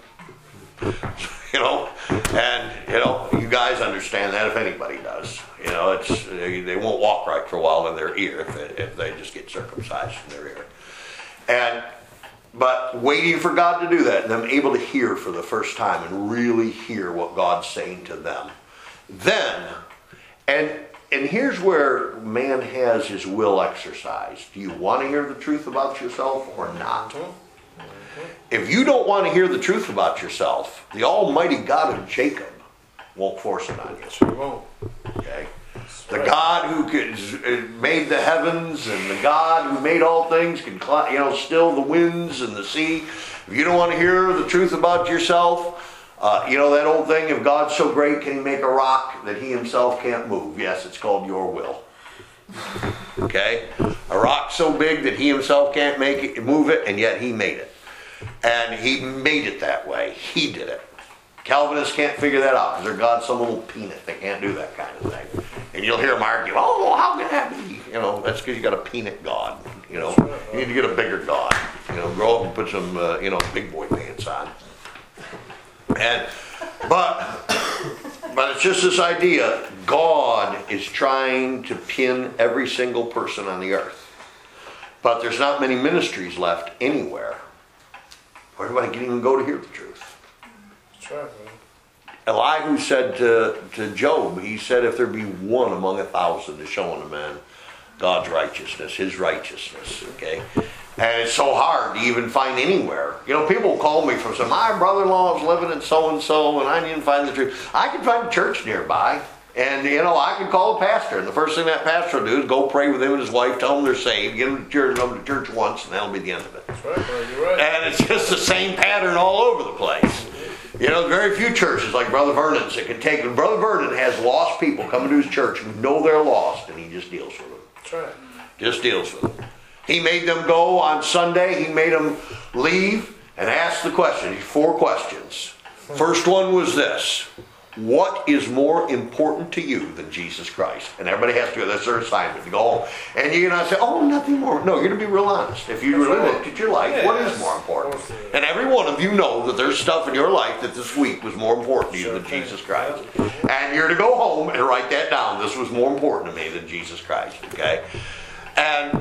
Speaker 1: And you guys understand that if anybody does. It's they won't walk right for a while in their ear if they just get circumcised in their ear. But waiting for God to do that, and them able to hear for the first time and really hear what God's saying to them. Then, and here's where man has his will exercised. Do you want to hear the truth about yourself or not? If you don't want to hear the truth about yourself, the Almighty God of Jacob won't force it on you.
Speaker 5: Yes, he won't.
Speaker 1: Okay? The God who made the heavens and the God who made all things can still the winds and the sea. If you don't want to hear the truth about yourself, that old thing, if God's so great, can he make a rock that he himself can't move? Yes, it's called your will. Okay? A rock so big that he himself can't move it, and yet he made it. And he made it that way. He did it. Calvinists can't figure that out because they're God's some little peanut. They can't do that kind of thing. And you'll hear them argue, oh, how can that be? That's because you got a peanut God. You need to get a bigger God. Grow up and put some, big boy pants on. But it's just this idea, God is trying to pin every single person on the earth. But there's not many ministries left anywhere where everybody can even go to hear the truth.
Speaker 5: That's right, man.
Speaker 1: Elihu said to Job, he said, if there be one among 1,000 to show unto man God's righteousness, his righteousness, okay? And it's so hard to even find anywhere. People call me from my brother-in-law is living in so-and-so, and I didn't find the truth. I can find a church nearby, and, I can call a pastor, and the first thing that pastor will do is go pray with him and his wife, tell them they're saved, get them to come to church once, and that'll be the end of it.
Speaker 5: That's right, bro. You're right.
Speaker 1: And it's just the same pattern all over the place. Very few churches like Brother Vernon's that can take them. Brother Vernon has lost people coming to his church who know they're lost, and he just deals with them.
Speaker 5: That's right.
Speaker 1: Just deals with them. He made them go on Sunday. He made them leave and ask the question. 4 questions. First one was this. What is more important to you than Jesus Christ? And everybody has to, that's their assignment, to go home. And you're not say, oh, nothing more. No, you're going to be real honest. If you really looked at your life, what is more important? And every one of you know that there's stuff in your life that this week was more important to you than Jesus Christ. And you're to go home and write that down. This was more important to me than Jesus Christ. Okay? And,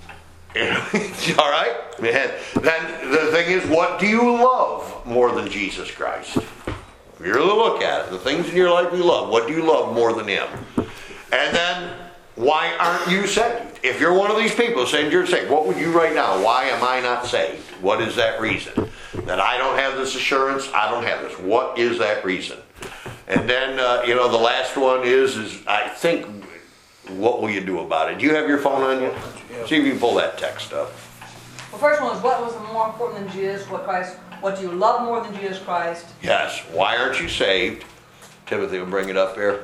Speaker 1: all right? Then the thing is, what do you love more than Jesus Christ? If you really look at it, the things in your life you love, what do you love more than him? And then, why aren't you saved? If you're one of these people saying you're saved, what would you write now? Why am I not saved? What is that reason? That I don't have this assurance, I don't have this. What is that reason? And then, the last one is I think, what will you do about it? Do you have your phone on you? See if you can pull that text up.
Speaker 6: Well, first one is, what was more important than Jesus? What do you love more than Jesus Christ?
Speaker 1: Yes. Why aren't you saved? Timothy will bring it up here.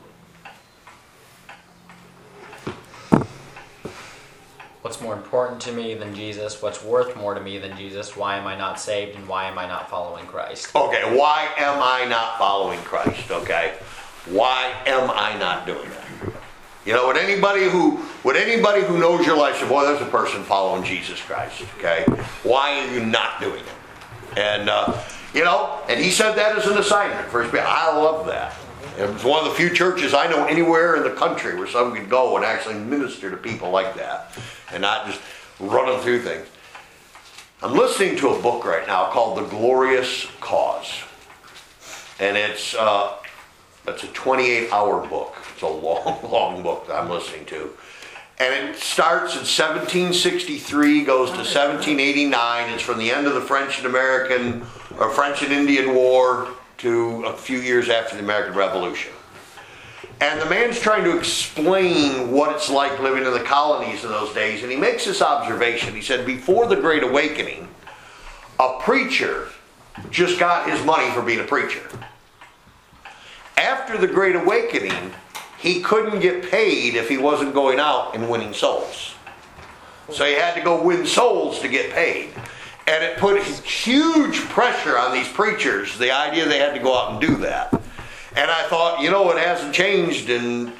Speaker 3: What's more important to me than Jesus? What's worth more to me than Jesus? Why am I not saved? And why am I not following Christ?
Speaker 1: Okay, why am I not following Christ? Okay, why am I not doing it? Would anybody who knows your life say, boy, there's a person following Jesus Christ. Okay, why are you not doing it? And and he said that as an assignment for his people. I love that. It was one of the few churches I know anywhere in the country where someone could go and actually minister to people like that, and not just run them through things. I'm listening to a book right now called The Glorious Cause, and it's a 28-hour book. It's a long book that I'm listening to. And it starts in 1763, goes to 1789. It's from the end of the French and Indian War to a few years after the American Revolution. And the man's trying to explain what it's like living in the colonies in those days. And he makes this observation. He said, before the Great Awakening, a preacher just got his money for being a preacher. After the Great Awakening, he couldn't get paid if he wasn't going out and winning souls. So he had to go win souls to get paid. And it put huge pressure on these preachers, the idea they had to go out and do that. And I thought, it hasn't changed in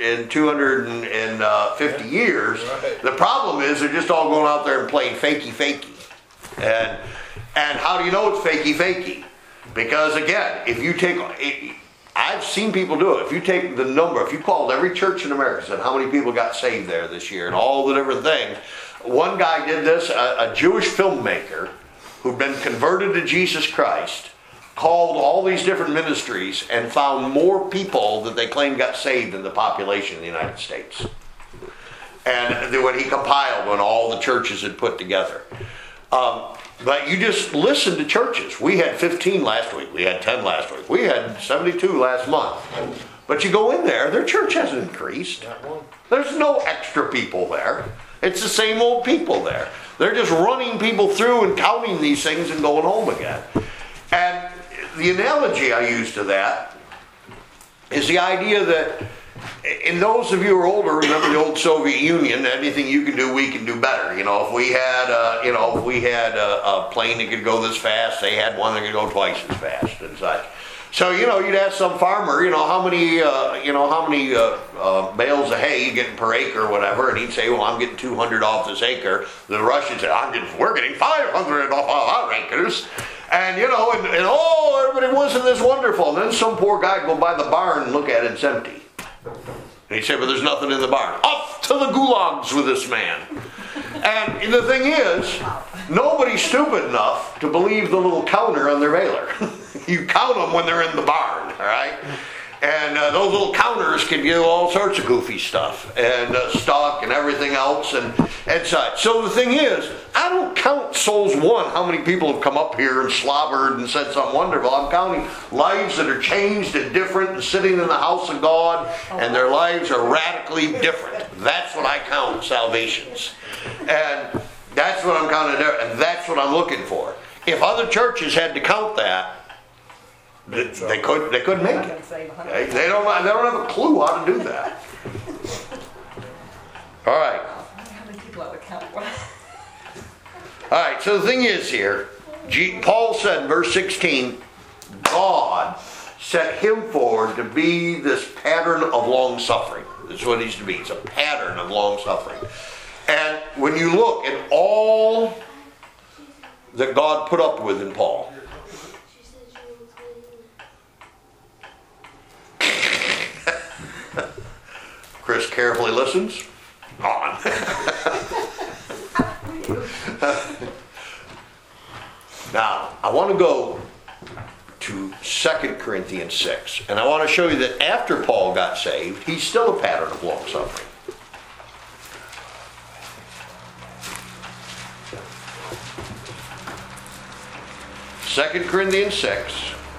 Speaker 1: 250 years.
Speaker 5: Right.
Speaker 1: The problem is they're just all going out there and playing fakey. And how do you know it's fakey? Because again, if you take, I've seen people do it. If you take the number, if you called every church in America and said how many people got saved there this year and all the different things. One guy did this, a Jewish filmmaker who'd been converted to Jesus Christ, called all these different ministries and found more people that they claimed got saved than the population of the United States. And then when he compiled when all the churches had put together. But you just listen to churches. We had 15 last week. We had 10 last week. We had 72 last month. But you go in there, their church hasn't increased. There's no extra people there. It's the same old people there. They're just running people through and counting these things and going home again. And the analogy I use to that is the idea that, and those of you who are older remember the old Soviet Union. Anything you can do, we can do better. If we had, a plane that could go this fast, they had one that could go twice as fast and such. So you'd ask some farmer, how many bales of hay you getting per acre or whatever, and he'd say, well, I'm getting 200 off this acre. The Russian said, we're getting 500 off our acres. And everybody wasn't this wonderful. And then some poor guy would go by the barn and look at it, it's empty. And he'd say, but there's nothing in the barn. Up to the gulags with this man. And the thing is, nobody's stupid enough to believe the little counter on their baler. You count them when they're in the barn, all right? And those little counters can do all sorts of goofy stuff, and stock and everything else and such. So the thing is, I don't count souls won, how many people have come up here and slobbered and said something wonderful. I'm counting lives that are changed and different and sitting in the house of God, and their lives are radically different. That's what I count salvations. And that's what I'm counting there, and that's what I'm looking for. If other churches had to count that, they couldn't make it. Okay? They don't have a clue how to do that. All right.
Speaker 6: How many people I would count for?
Speaker 1: All right. So the thing is here, Paul said in verse 16, God set him forward to be this pattern of long suffering. That's what he's to be. It's a pattern of long suffering. And when you look at all that God put up with in Paul, Chris carefully listens. On. Now, I want to go to 2 Corinthians 6, and I want to show you that after Paul got saved, he's still a pattern of long suffering. Second Corinthians 6.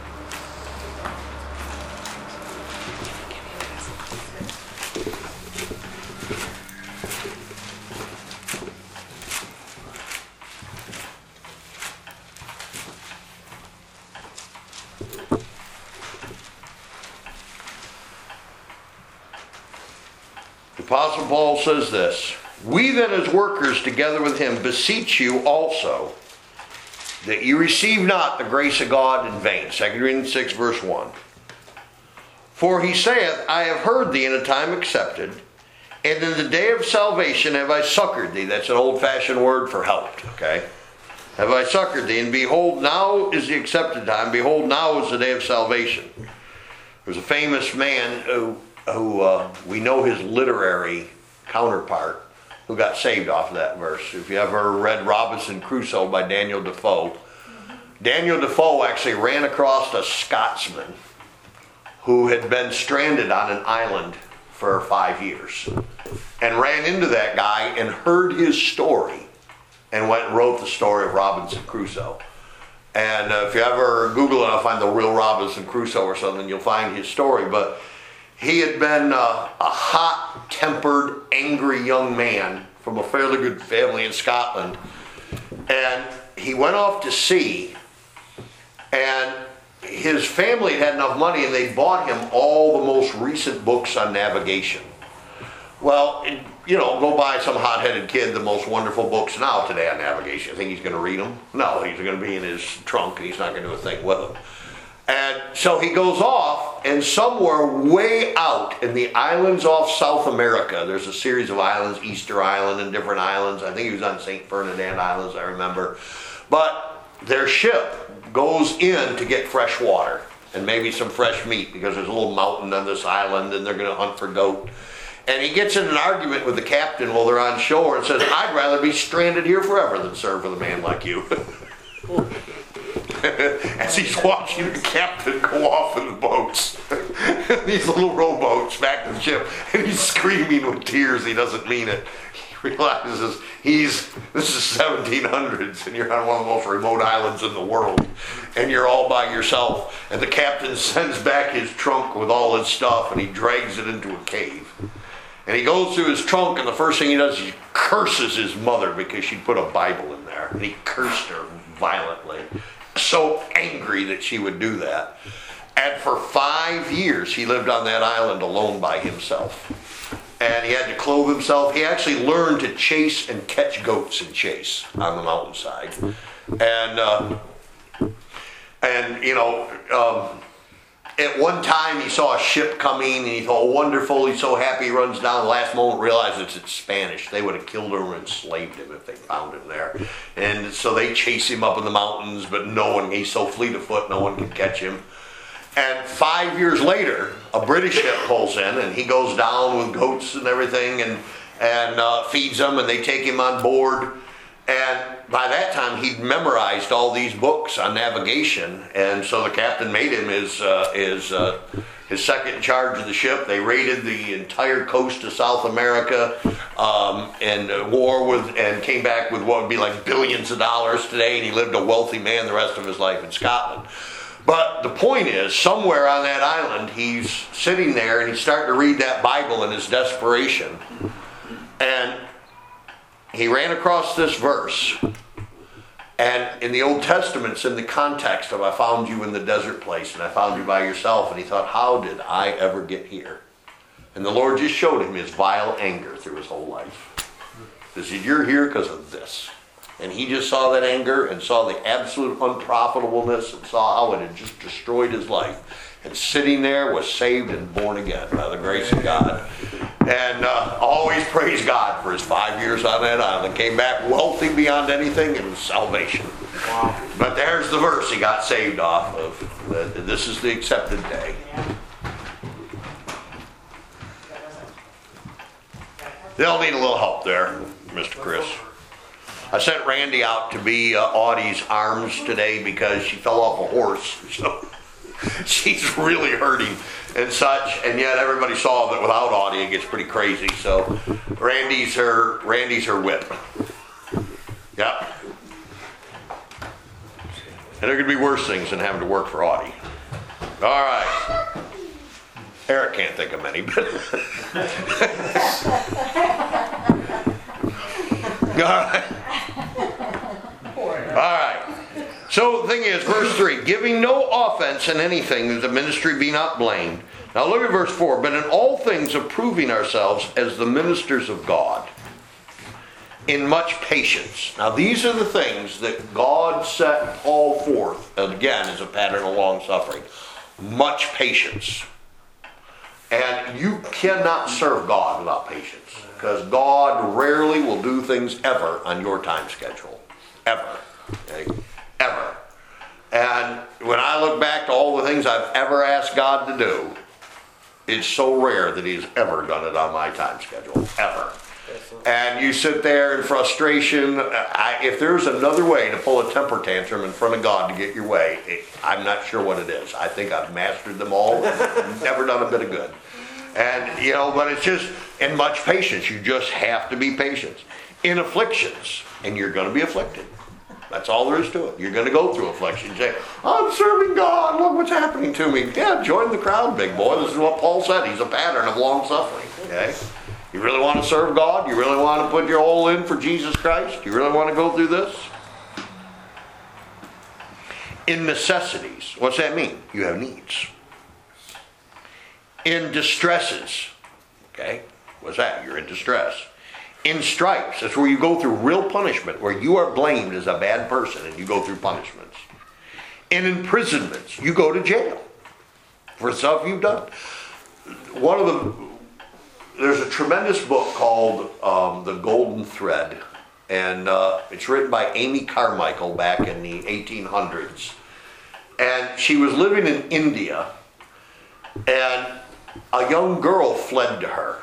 Speaker 1: The Apostle Paul says this, we then as workers together with him beseech you also that you receive not the grace of God in vain. 2 Corinthians 6 verse 1. For he saith, I have heard thee in a time accepted, and in the day of salvation have I succored thee. That's an old-fashioned word for helped, okay? Have I succored thee, and behold, now is the accepted time. Behold, now is the day of salvation. There's a famous man who we know his literary counterpart who got saved off of that verse. If you ever read Robinson Crusoe by Daniel Defoe, Daniel Defoe actually ran across a Scotsman who had been stranded on an island for 5 years and ran into that guy and heard his story and went and wrote the story of Robinson Crusoe. And if you ever Google it, I'll find the real Robinson Crusoe or something, you'll find his story. But he had been a hot-tempered, angry young man from a fairly good family in Scotland. And he went off to sea, and his family had enough money, and they bought him all the most recent books on navigation. Well, go buy some hot-headed kid the most wonderful books now today on navigation. You think he's going to read them? No, he's going to be in his trunk, and he's not going to do a thing with them. And so he goes off, and somewhere way out in the islands off South America, there's a series of islands, Easter Island and different islands. I think he was on St. Ferdinand Islands, I remember. But their ship goes in to get fresh water and maybe some fresh meat, because there's a little mountain on this island and they're going to hunt for goat. And he gets in an argument with the captain while they're on shore and says, "I'd rather be stranded here forever than serve with a man like you." As he's watching the captain go off in the boats, these little rowboats back to the ship, and he's screaming with tears. He doesn't mean it. He realizes this is 1700s, and you're on one of the most remote islands in the world, and you're all by yourself. And the captain sends back his trunk with all his stuff, and he drags it into a cave. And he goes through his trunk, and the first thing he does is he curses his mother because she'd put a Bible in there. And he cursed her violently. So angry that she would do that. And for 5 years he lived on that island alone by himself. And he had to clothe himself. He actually learned to chase and catch goats and chase on the mountainside. And you know, at one time he saw a ship coming and he thought, wonderful, he's so happy, he runs down. The last moment realizes it's Spanish. They would have killed him or enslaved him if they found him there. And so they chase him up in the mountains, but no one, he's so fleet of foot, no one can catch him. And 5 years later, a British ship pulls in and he goes down with goats and everything and feeds them, and they take him on board. And by that time, he'd memorized all these books on navigation, and so the captain made him his second in charge of the ship. They raided the entire coast of South America, and war with, and came back with what would be like billions of dollars today. And he lived a wealthy man the rest of his life in Scotland. But the point is, somewhere on that island, he's sitting there and he's starting to read that Bible in his desperation, and he ran across this verse, and in the Old Testament it's in the context of, "I found you in the desert place and I found you by yourself." And he thought, how did I ever get here? And the Lord just showed him his vile anger through his whole life. He said, "You're here because of this." And he just saw that anger and saw the absolute unprofitableness and saw how it had just destroyed his life. And sitting there was saved and born again by the grace of God. And always praise God for his 5 years on that island. Came back wealthy beyond anything and salvation. Wow. But there's the verse he got saved off of. This is the accepted day. They'll need a little help there, Mr. Chris. I sent Randy out to be Audie's arms today because she fell off a horse. So she's really hurting and such, and yet everybody saw that without Audie it gets pretty crazy. So Randy's her whip. Yep. And there could be worse things than having to work for Audie. All right. Eric can't think of many, but all right. So the thing is, verse 3, giving no offense in anything, that the ministry be not blamed. Now look at verse 4. But in all things approving ourselves as the ministers of God, in much patience. Now these are the things that God set Paul forth, and again, as a pattern of long suffering. Much patience. And you cannot serve God without patience, because God rarely will do things ever on your time schedule. Ever. Okay? Ever. And when I look back to all the things I've ever asked God to do, it's so rare that He's ever done it on my time schedule. Ever. And you sit there in frustration. If there's another way to pull a temper tantrum in front of God to get your way, I'm not sure what it is. I think I've mastered them all. Never done a bit of good. And, you know, but it's just, in much patience. You just have to be patient. In afflictions, and you're going to be afflicted. That's all there is to it. You're going to go through affliction. You say, I'm serving God. Look what's happening to me. Yeah, join the crowd, big boy. This is what Paul said. He's a pattern of long suffering. Okay? You really want to serve God? You really want to put your all in for Jesus Christ? You really want to go through this? In necessities. What's that mean? You have needs. In distresses. Okay? What's that? You're in distress. In stripes. That's where you go through real punishment, where you are blamed as a bad person and you go through punishments. and imprisonments. You go to jail for stuff you've done. There's a tremendous book called The Golden Thread, and it's written by Amy Carmichael back in the 1800s. And she was living in India, and a young girl fled to her.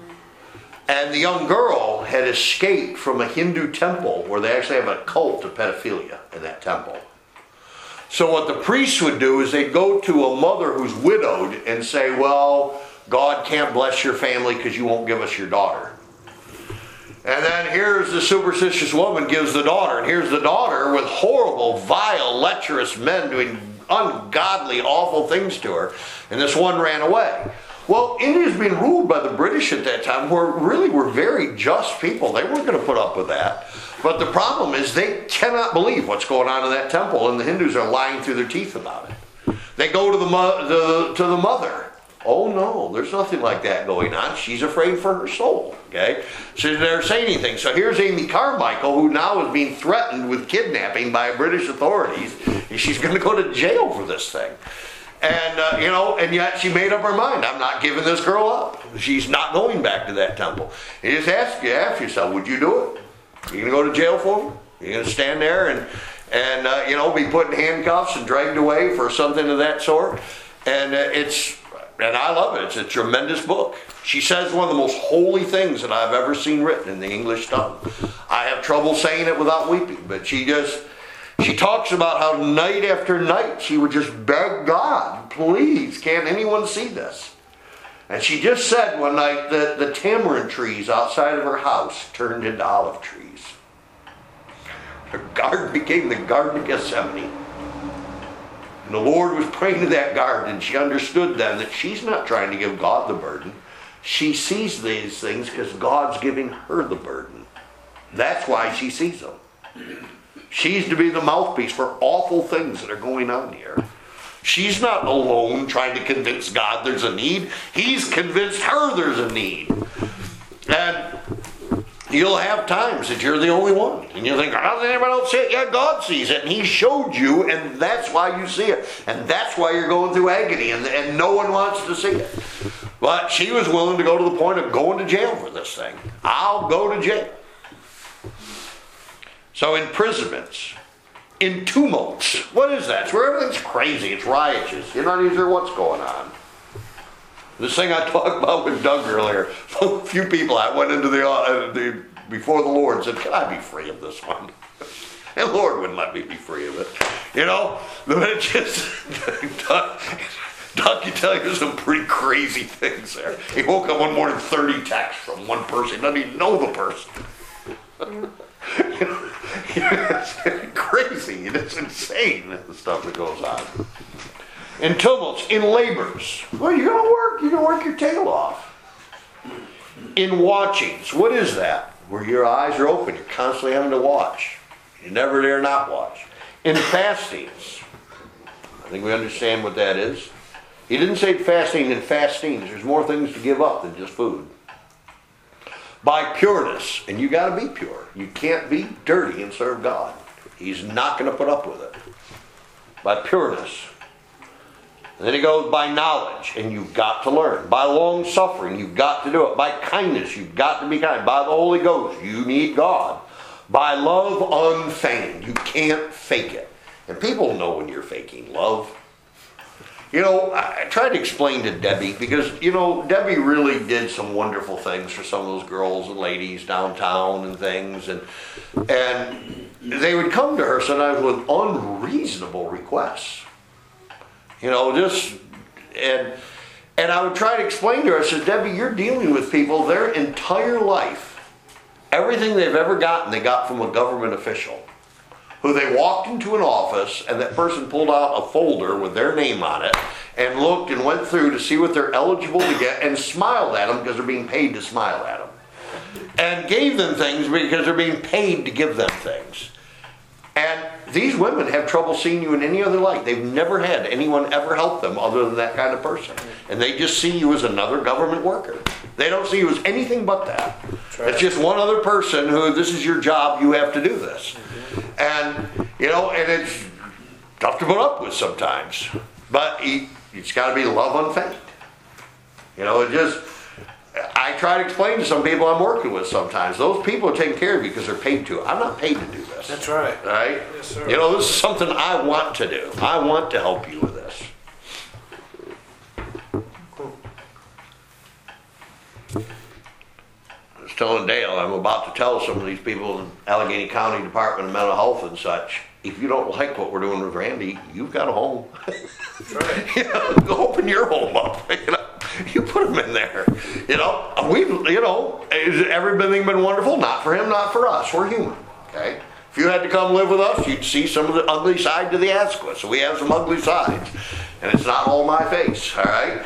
Speaker 1: And the young girl had escaped from a Hindu temple where they actually have a cult of pedophilia in that temple. So what the priests would do is they'd go to a mother who's widowed and say, well, God can't bless your family because you won't give us your daughter. And then here's the superstitious woman gives the daughter. And here's the daughter with horrible, vile, lecherous men doing ungodly, awful things to her. And this one ran away. Well, India's being ruled by the British at that time, who really were very just people. They weren't going to put up with that. But the problem is they cannot believe what's going on in that temple, and the Hindus are lying through their teeth about it. They go to the mother. Oh no, there's nothing like that going on. She's afraid for her soul. Okay, so they never say anything. So here's Amy Carmichael, who now is being threatened with kidnapping by British authorities, and she's going to go to jail for this thing. And and yet she made up her mind. I'm not giving this girl up. She's not going back to that temple. You just ask yourself, would you do it? You gonna go to jail for them? You gonna stand there and be put in handcuffs and dragged away for something of that sort? And I love it. It's a tremendous book. She says one of the most holy things that I've ever seen written in the English tongue. I have trouble saying it without weeping, but she talks about how night after night she would just beg God, please, can't anyone see this? And she just said one night that the tamarind trees outside of her house turned into olive trees. Her garden became the Garden of Gethsemane. And the Lord was praying to that garden, and she understood then that she's not trying to give God the burden. She sees these things because God's giving her the burden. That's why she sees them. She's to be the mouthpiece for awful things that are going on here. She's not alone trying to convince God there's a need. He's convinced her there's a need. And you'll have times that you're the only one. And you'll think, how does anybody else see it? Yeah, God sees it. And He showed you, and that's why you see it. And that's why you're going through agony, and no one wants to see it. But she was willing to go to the point of going to jail for this thing. I'll go to jail. So imprisonments, in tumults. What is that? It's where everything's crazy. It's riotous. You're not even sure what's going on. This thing I talked about with Doug earlier. A few people I went into the before the Lord and said, "Can I be free of this one?" And the Lord wouldn't let me be free of it. It just Doug can tell you some pretty crazy things there. He woke up one morning, 30 texts from one person. He doesn't even know the person. It's crazy. It's insane, the stuff that goes on. In tumults, in labors. Well, you're going to work. You're going to work your tail off. In watchings. What is that? Where your eyes are open. You're constantly having to watch. You never dare not watch. In fastings. I think we understand what that is. He didn't say fasting and fastings. There's more things to give up than just food. By pureness, and you got to be pure. You can't be dirty and serve God. He's not going to put up with it. By pureness. And then he goes by knowledge, and you've got to learn. By long suffering, you've got to do it. By kindness, you've got to be kind. By the Holy Ghost, you need God. By love unfeigned, you can't fake it. And people know when you're faking love. I tried to explain to Debbie, because, Debbie really did some wonderful things for some of those girls and ladies downtown and things. And they would come to her sometimes with unreasonable requests. And I would try to explain to her, I said, Debbie, you're dealing with people, their entire life, everything they've ever gotten, they got from a government official. Who they walked into an office, and that person pulled out a folder with their name on it and looked and went through to see what they're eligible to get and smiled at them because they're being paid to smile at them. And gave them things because they're being paid to give them things. And these women have trouble seeing you in any other light. They've never had anyone ever help them other than that kind of person. And they just see you as another government worker. They don't see you as anything but that. It's just one other person who, this is your job, you have to do this. And, and tough to put up with sometimes. But it's got to be love unfeigned. You know, I try to explain to some people I'm working with sometimes. Those people are taking care of you because they're paid to. I'm not paid to do this.
Speaker 5: That's right.
Speaker 1: Right?
Speaker 5: Yes, sir.
Speaker 1: You know, this is something I want to do. I want to help you with this. I was telling Dale, I'm about to tell some of these people in Allegheny County Department of Mental Health and such, if you don't like what we're doing with Randy, you've got a home.
Speaker 5: That's right.
Speaker 1: You know, go open your home up. You know, you put him in there. You know, has everything been wonderful? Not for him, not for us. We're human. Okay. If you had to come live with us, you'd see some of the ugly side to the Asquith. So we have some ugly sides, and it's not all my face. All right.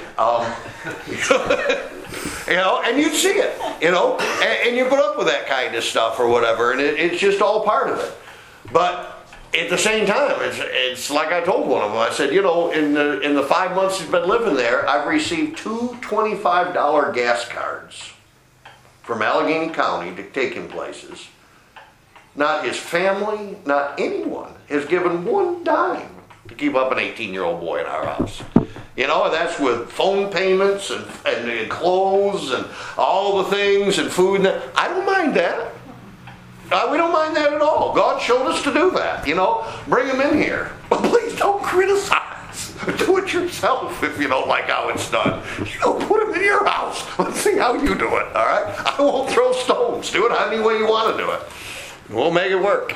Speaker 1: You know, and you'd see it. You know, and you put up with that kind of stuff or whatever, and it's just all part of it. But at the same time, it's like I told one of them. I said, you know, in the 5 months he's been living there, I've received 2 $25 gas cards from Allegheny County to take him places. Not his family, not anyone has given one dime to keep up an 18-year-old boy in our house. You know, and that's with phone payments and clothes and all the things and food. I don't mind that. We don't mind that at all. God showed us to do that. You know, bring him in here. But please don't criticize. Do it yourself if you don't like how it's done. You know, put him in your house. Let's see how you do it, all right? I won't throw stones. Do it any way you want to do it. We'll make it work.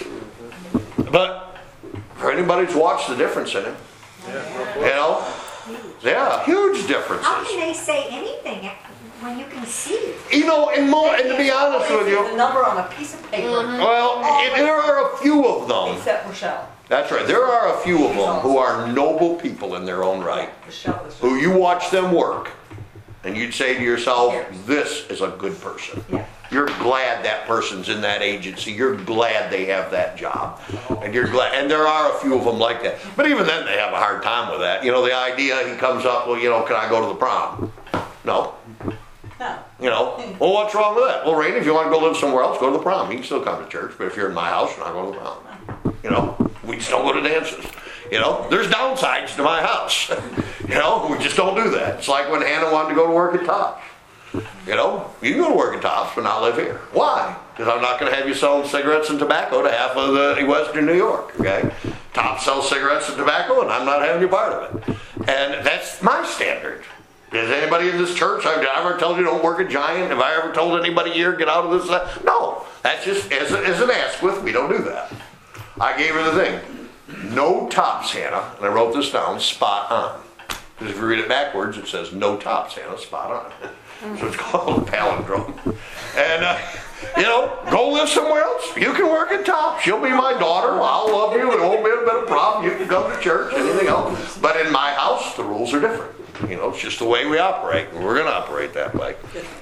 Speaker 1: But for anybody who's watched the difference in it, you know, yeah, huge differences.
Speaker 7: How can they say anything when you can see?
Speaker 1: You know, and to be honest with you,
Speaker 6: The number on a piece of paper.
Speaker 1: well, there are a few of them.
Speaker 6: Except Rochelle.
Speaker 1: That's right. There are a few of them who are noble people in their own right.
Speaker 6: Rochelle is.
Speaker 1: Who you watch them work, and you'd say to yourself, this is a good person.
Speaker 6: Yeah.
Speaker 1: You're glad that person's in that agency. You're glad they have that job. And you're glad. And there are a few of them like that. But even then, they have a hard time with that. You know, the idea, he comes up, well, you know, can I go to the prom? No.
Speaker 6: No.
Speaker 1: You know, well, what's wrong with that? Well, Rainey, if you want to go live somewhere else, go to the prom. You can still come to church, but if you're in my house, you're not going to the prom. You know, we just don't go to dances. You know, there's downsides to my house. You know, we just don't do that. It's like when Hannah wanted to go to work at Tops. You know, you can go to work at Tops, but not live here. Why? Because I'm not going to have you selling cigarettes and tobacco to half of the Western New York, okay? Tops sells cigarettes and tobacco, and I'm not having you part of it. And that's my standard. Is anybody in this church, have I ever told you don't work at Giant? Have I ever told anybody here, get out of this? No. That's just, as an Asquith, we don't do that. I gave her the thing. No tops, Hannah, and I wrote this down, spot on. Because if you read it backwards, it says no tops, Hannah, spot on. So it's called a palindrome. And, you know, go live somewhere else. You can work at Tops. You'll be my daughter. I'll love you. It won't be a bit of a problem. You can come to church, anything else. But in my house, the rules are different. You know, it's just the way we operate. And we're going to operate that way.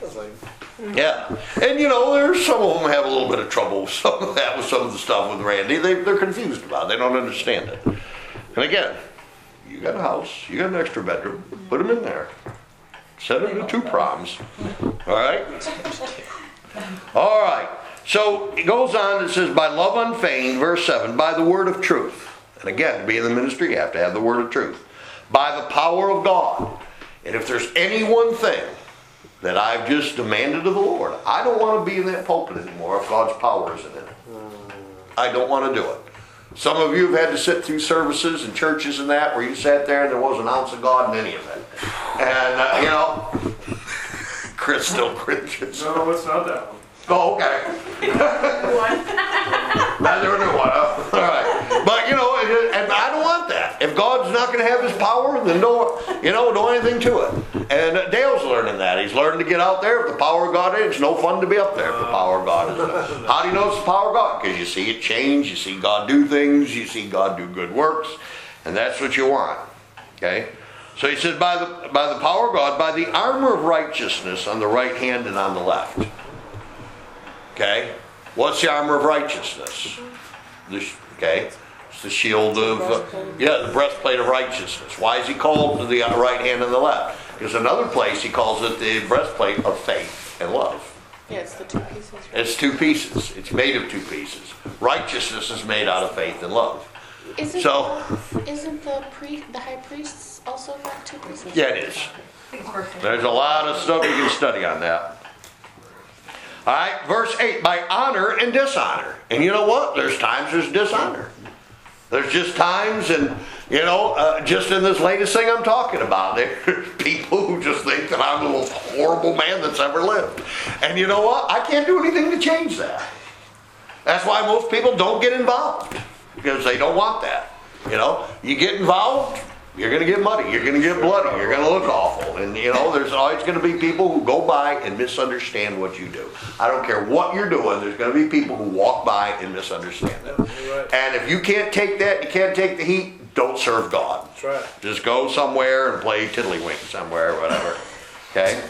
Speaker 1: Yeah. And, you know, there's some of them have a little bit of trouble with some of that, with some of the stuff with Randy. They're confused about it. They don't understand it. And again, you got a house. You got an extra bedroom. Put them in there. Set it to 2 proms. All right? All right. So it goes on, it says, by love unfeigned, verse 7, by the word of truth. And again, to be in the ministry, you have to have the word of truth. By the power of God. And if there's any one thing that I've just demanded of the Lord, I don't want to be in that pulpit anymore if God's power isn't in it. I don't want to do it. Some of you have had to sit through services and churches and that where you sat there and there wasn't an ounce of God in any of it. And, you know, Chris still cringes.
Speaker 8: No, it's not that one.
Speaker 1: Oh, okay. Neither a new one, huh? All right. But, you know, and I don't want that. If God's not going to have his power, then don't do anything to it. And Dale's learning that. He's learning to get out there. If the power of God is, it's no fun to be up there if the power of God is there. How do you know it's the power of God? Because you see it change. You see God do things. You see God do good works. And that's what you want. Okay? So he said, by the power of God, by the armor of righteousness on the right hand and on the left. Okay? What's the armor of righteousness? Okay? It's the shield of, the breastplate of righteousness. Why is he called the right hand and the left? Because another place he calls it the breastplate of faith and love.
Speaker 4: Yeah, it's the 2 pieces.
Speaker 1: It's 2 pieces. It's made of 2 pieces. Righteousness is made out of faith and love.
Speaker 4: Isn't
Speaker 1: So-
Speaker 4: the high priests also got 2%?
Speaker 1: Yeah, it is. There's a lot of stuff you can study on that. All right, verse 8, by honor and dishonor. And you know what? There's times there's dishonor. There's just times, and just in this latest thing I'm talking about, there's people who just think that I'm the most horrible man that's ever lived. And you know what? I can't do anything to change that. That's why most people don't get involved, because they don't want that. You get involved, you're going to get muddy, you're going to get bloody, you're going to look awful. And there's always going to be people who go by and misunderstand what you do. I don't care what you're doing, there's going to be people who walk by and misunderstand it.
Speaker 5: Right.
Speaker 1: And if you can't take that, you can't take the heat, don't serve God.
Speaker 5: That's right.
Speaker 1: Just go somewhere and play tiddlywink somewhere or whatever. Okay?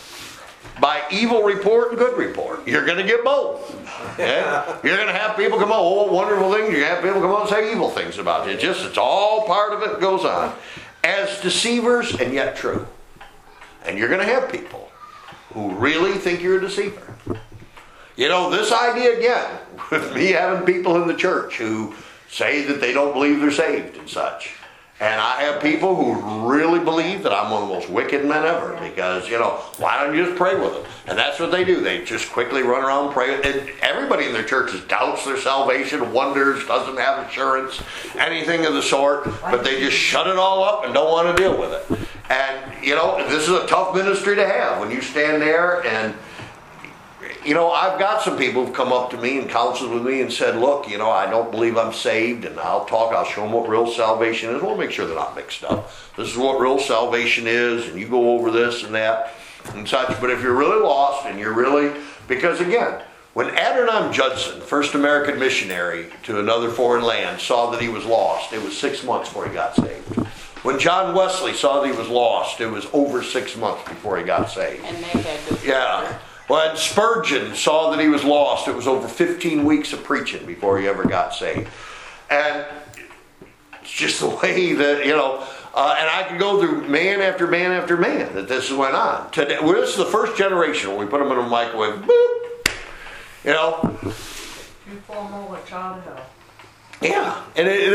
Speaker 1: By evil report and good report. You're going to get both. Okay? You're going to have people come on, wonderful things. You're going to have people come on and say evil things about you. It's all part of it goes on. As deceivers and yet true. And you're going to have people who really think you're a deceiver. This idea again, with me having people in the church who say that they don't believe they're saved and such. And I have people who really believe that I'm one of the most wicked men ever because, why don't you just pray with them? And that's what they do. They just quickly run around and pray. And everybody in their churches doubts their salvation, wonders, doesn't have assurance, anything of the sort. But they just shut it all up and don't want to deal with it. And, this is a tough ministry to have when you stand there and... I've got some people who've come up to me and counseled with me and said, look, I don't believe I'm saved, and I'll show them what real salvation is. We'll make sure they're not mixed up. This is what real salvation is, and you go over this and that and such. But if you're really lost and you're really, because again, when Adoniram Judson, first American missionary to another foreign land, saw that he was lost, it was 6 months before he got saved. When John Wesley saw that he was lost, it was over 6 months before he got saved.
Speaker 4: And they had good
Speaker 1: Yeah. When Spurgeon saw that he was lost, it was over 15 weeks of preaching before he ever got saved. And it's just the way that, and I could go through man after man after man that this went on. Today, this is the first generation when we put them in a microwave, boop,
Speaker 6: You form over a child of hell.
Speaker 1: Yeah,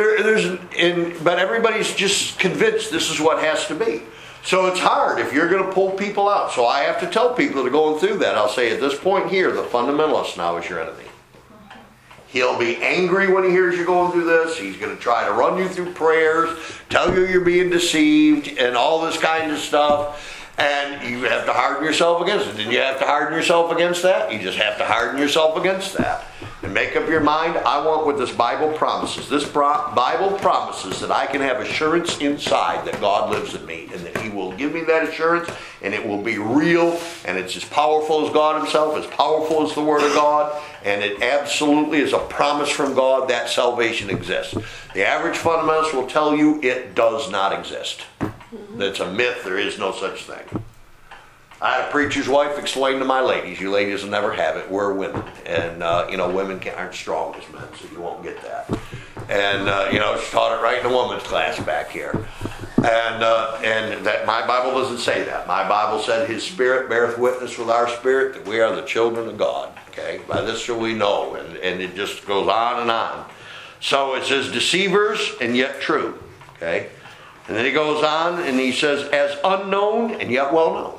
Speaker 1: and but everybody's just convinced this is what has to be. So it's hard if you're going to pull people out. So I have to tell people that are going through that, I'll say at this point here, the fundamentalist now is your enemy. He'll be angry when he hears you're going through this. He's going to try to run you through prayers, tell you you're being deceived, and all this kind of stuff. And you have to harden yourself against it. Didn't you have to harden yourself against that? You just have to harden yourself against that. And make up your mind, I want what this Bible promises. This Bible promises that I can have assurance inside that God lives in me and that He will give me that assurance and it will be real and it's as powerful as God Himself, as powerful as the Word of God, and it absolutely is a promise from God that salvation exists. The average fundamentalist will tell you it does not exist. That's a myth. There is no such thing. I had a preacher's wife explain to my ladies, you ladies will never have it, we're women. And, women aren't strong as men, so you won't get that. And, she taught it right in the women's class back here. And that my Bible doesn't say that. My Bible said His Spirit beareth witness with our spirit that we are the children of God. Okay? By this shall we know. And it just goes on and on. So it says deceivers and yet true. Okay? And then he goes on and he says as unknown and yet well known.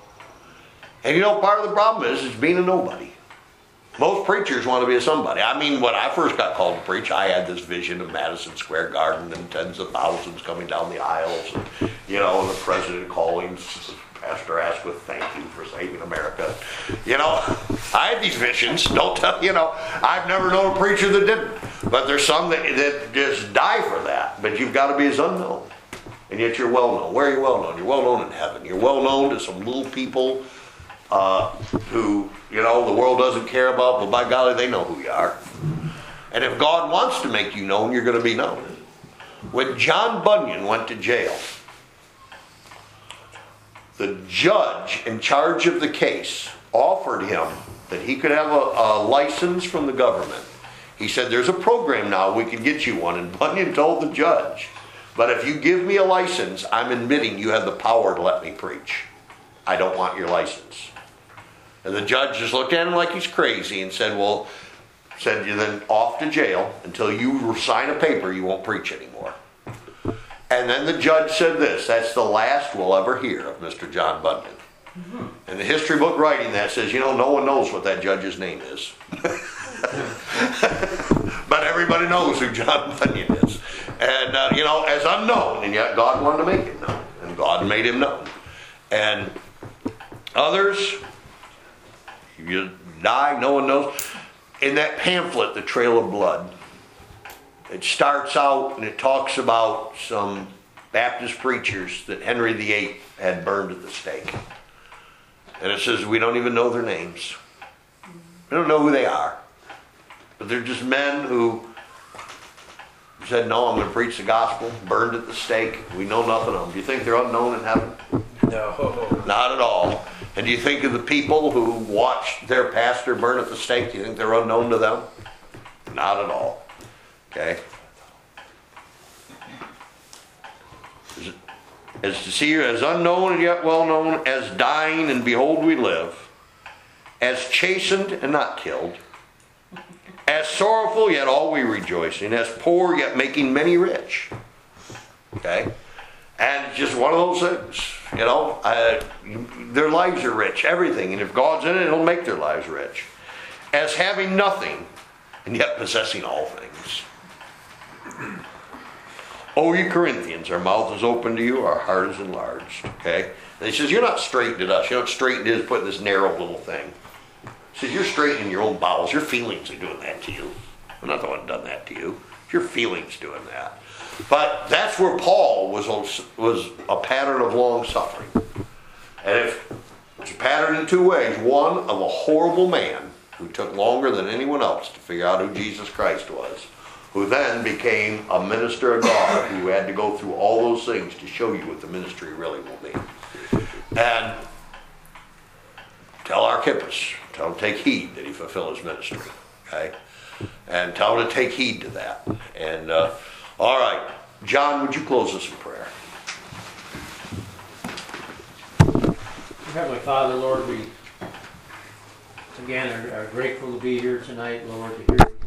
Speaker 1: And part of the problem is being a nobody. Most preachers want to be a somebody. I mean, when I first got called to preach, I had this vision of Madison Square Garden and tens of thousands coming down the aisles, and the president calling, Pastor Asquith, thank you for saving America. I had these visions. Don't tell, I've never known a preacher that didn't. But there's some that just die for that. But you've got to be as unknown. And yet you're well known. Where are you well known? You're well known in heaven. You're well known to some little people who, the world doesn't care about, but by golly, they know who you are. And if God wants to make you known, you're going to be known. When John Bunyan went to jail, the judge in charge of the case offered him that he could have a license from the government. He said, there's a program now, we can get you one. And Bunyan told the judge, but if you give me a license, I'm admitting you have the power to let me preach. I don't want your license. And the judge just looked at him like he's crazy and said, well, send you then off to jail until you sign a paper you won't preach anymore. And then the judge said this, that's the last we'll ever hear of Mr. John Bunyan. And the history book writing that says, you know, no one knows what that judge's name is. But everybody knows who John Bunyan is. And, you know, as unknown, and yet God wanted to make him known. And God made him known. And others, you die, no one knows. In that pamphlet, The Trail of Blood, it starts out and it talks about some Baptist preachers that Henry VIII had burned at the stake. And it says we don't even know their names. We don't know who they are. But they're just men who said, no, I'm going to preach the gospel, burned at the stake. We know nothing of them. Do you think they're unknown in heaven?
Speaker 5: No.
Speaker 1: Not at all. And do you think of the people who watched their pastor burn at the stake? Do you think they're unknown to them? Not at all. Okay? As to see as unknown and yet well known, as dying and behold we live, as chastened and not killed, as sorrowful yet always rejoicing, as poor yet making many rich. Okay? And it's just one of those things, you know, their lives are rich, everything, and if God's in it, it'll make their lives rich. As having nothing and yet possessing all things. O ye Corinthians, our mouth is open to you, our heart is enlarged. Okay? And he says, you're not straitened at us. You're not straitened at putting this narrow little thing. He says, you're straightening your own bowels. Your feelings are doing that to you. I'm not the one who done that to you. It's your feelings doing that. But that's where Paul was a pattern of long suffering. And if it's a pattern in two ways. One, of a horrible man who took longer than anyone else to figure out who Jesus Christ was, who then became a minister of God, who had to go through all those things to show you what the ministry really will be. And tell Archippus, tell him to take heed that he fulfill his ministry. Okay? And tell him to take heed to that. And all right, John, would you close us in prayer?
Speaker 8: Heavenly Father, Lord, we again are grateful to be here tonight, Lord, to hear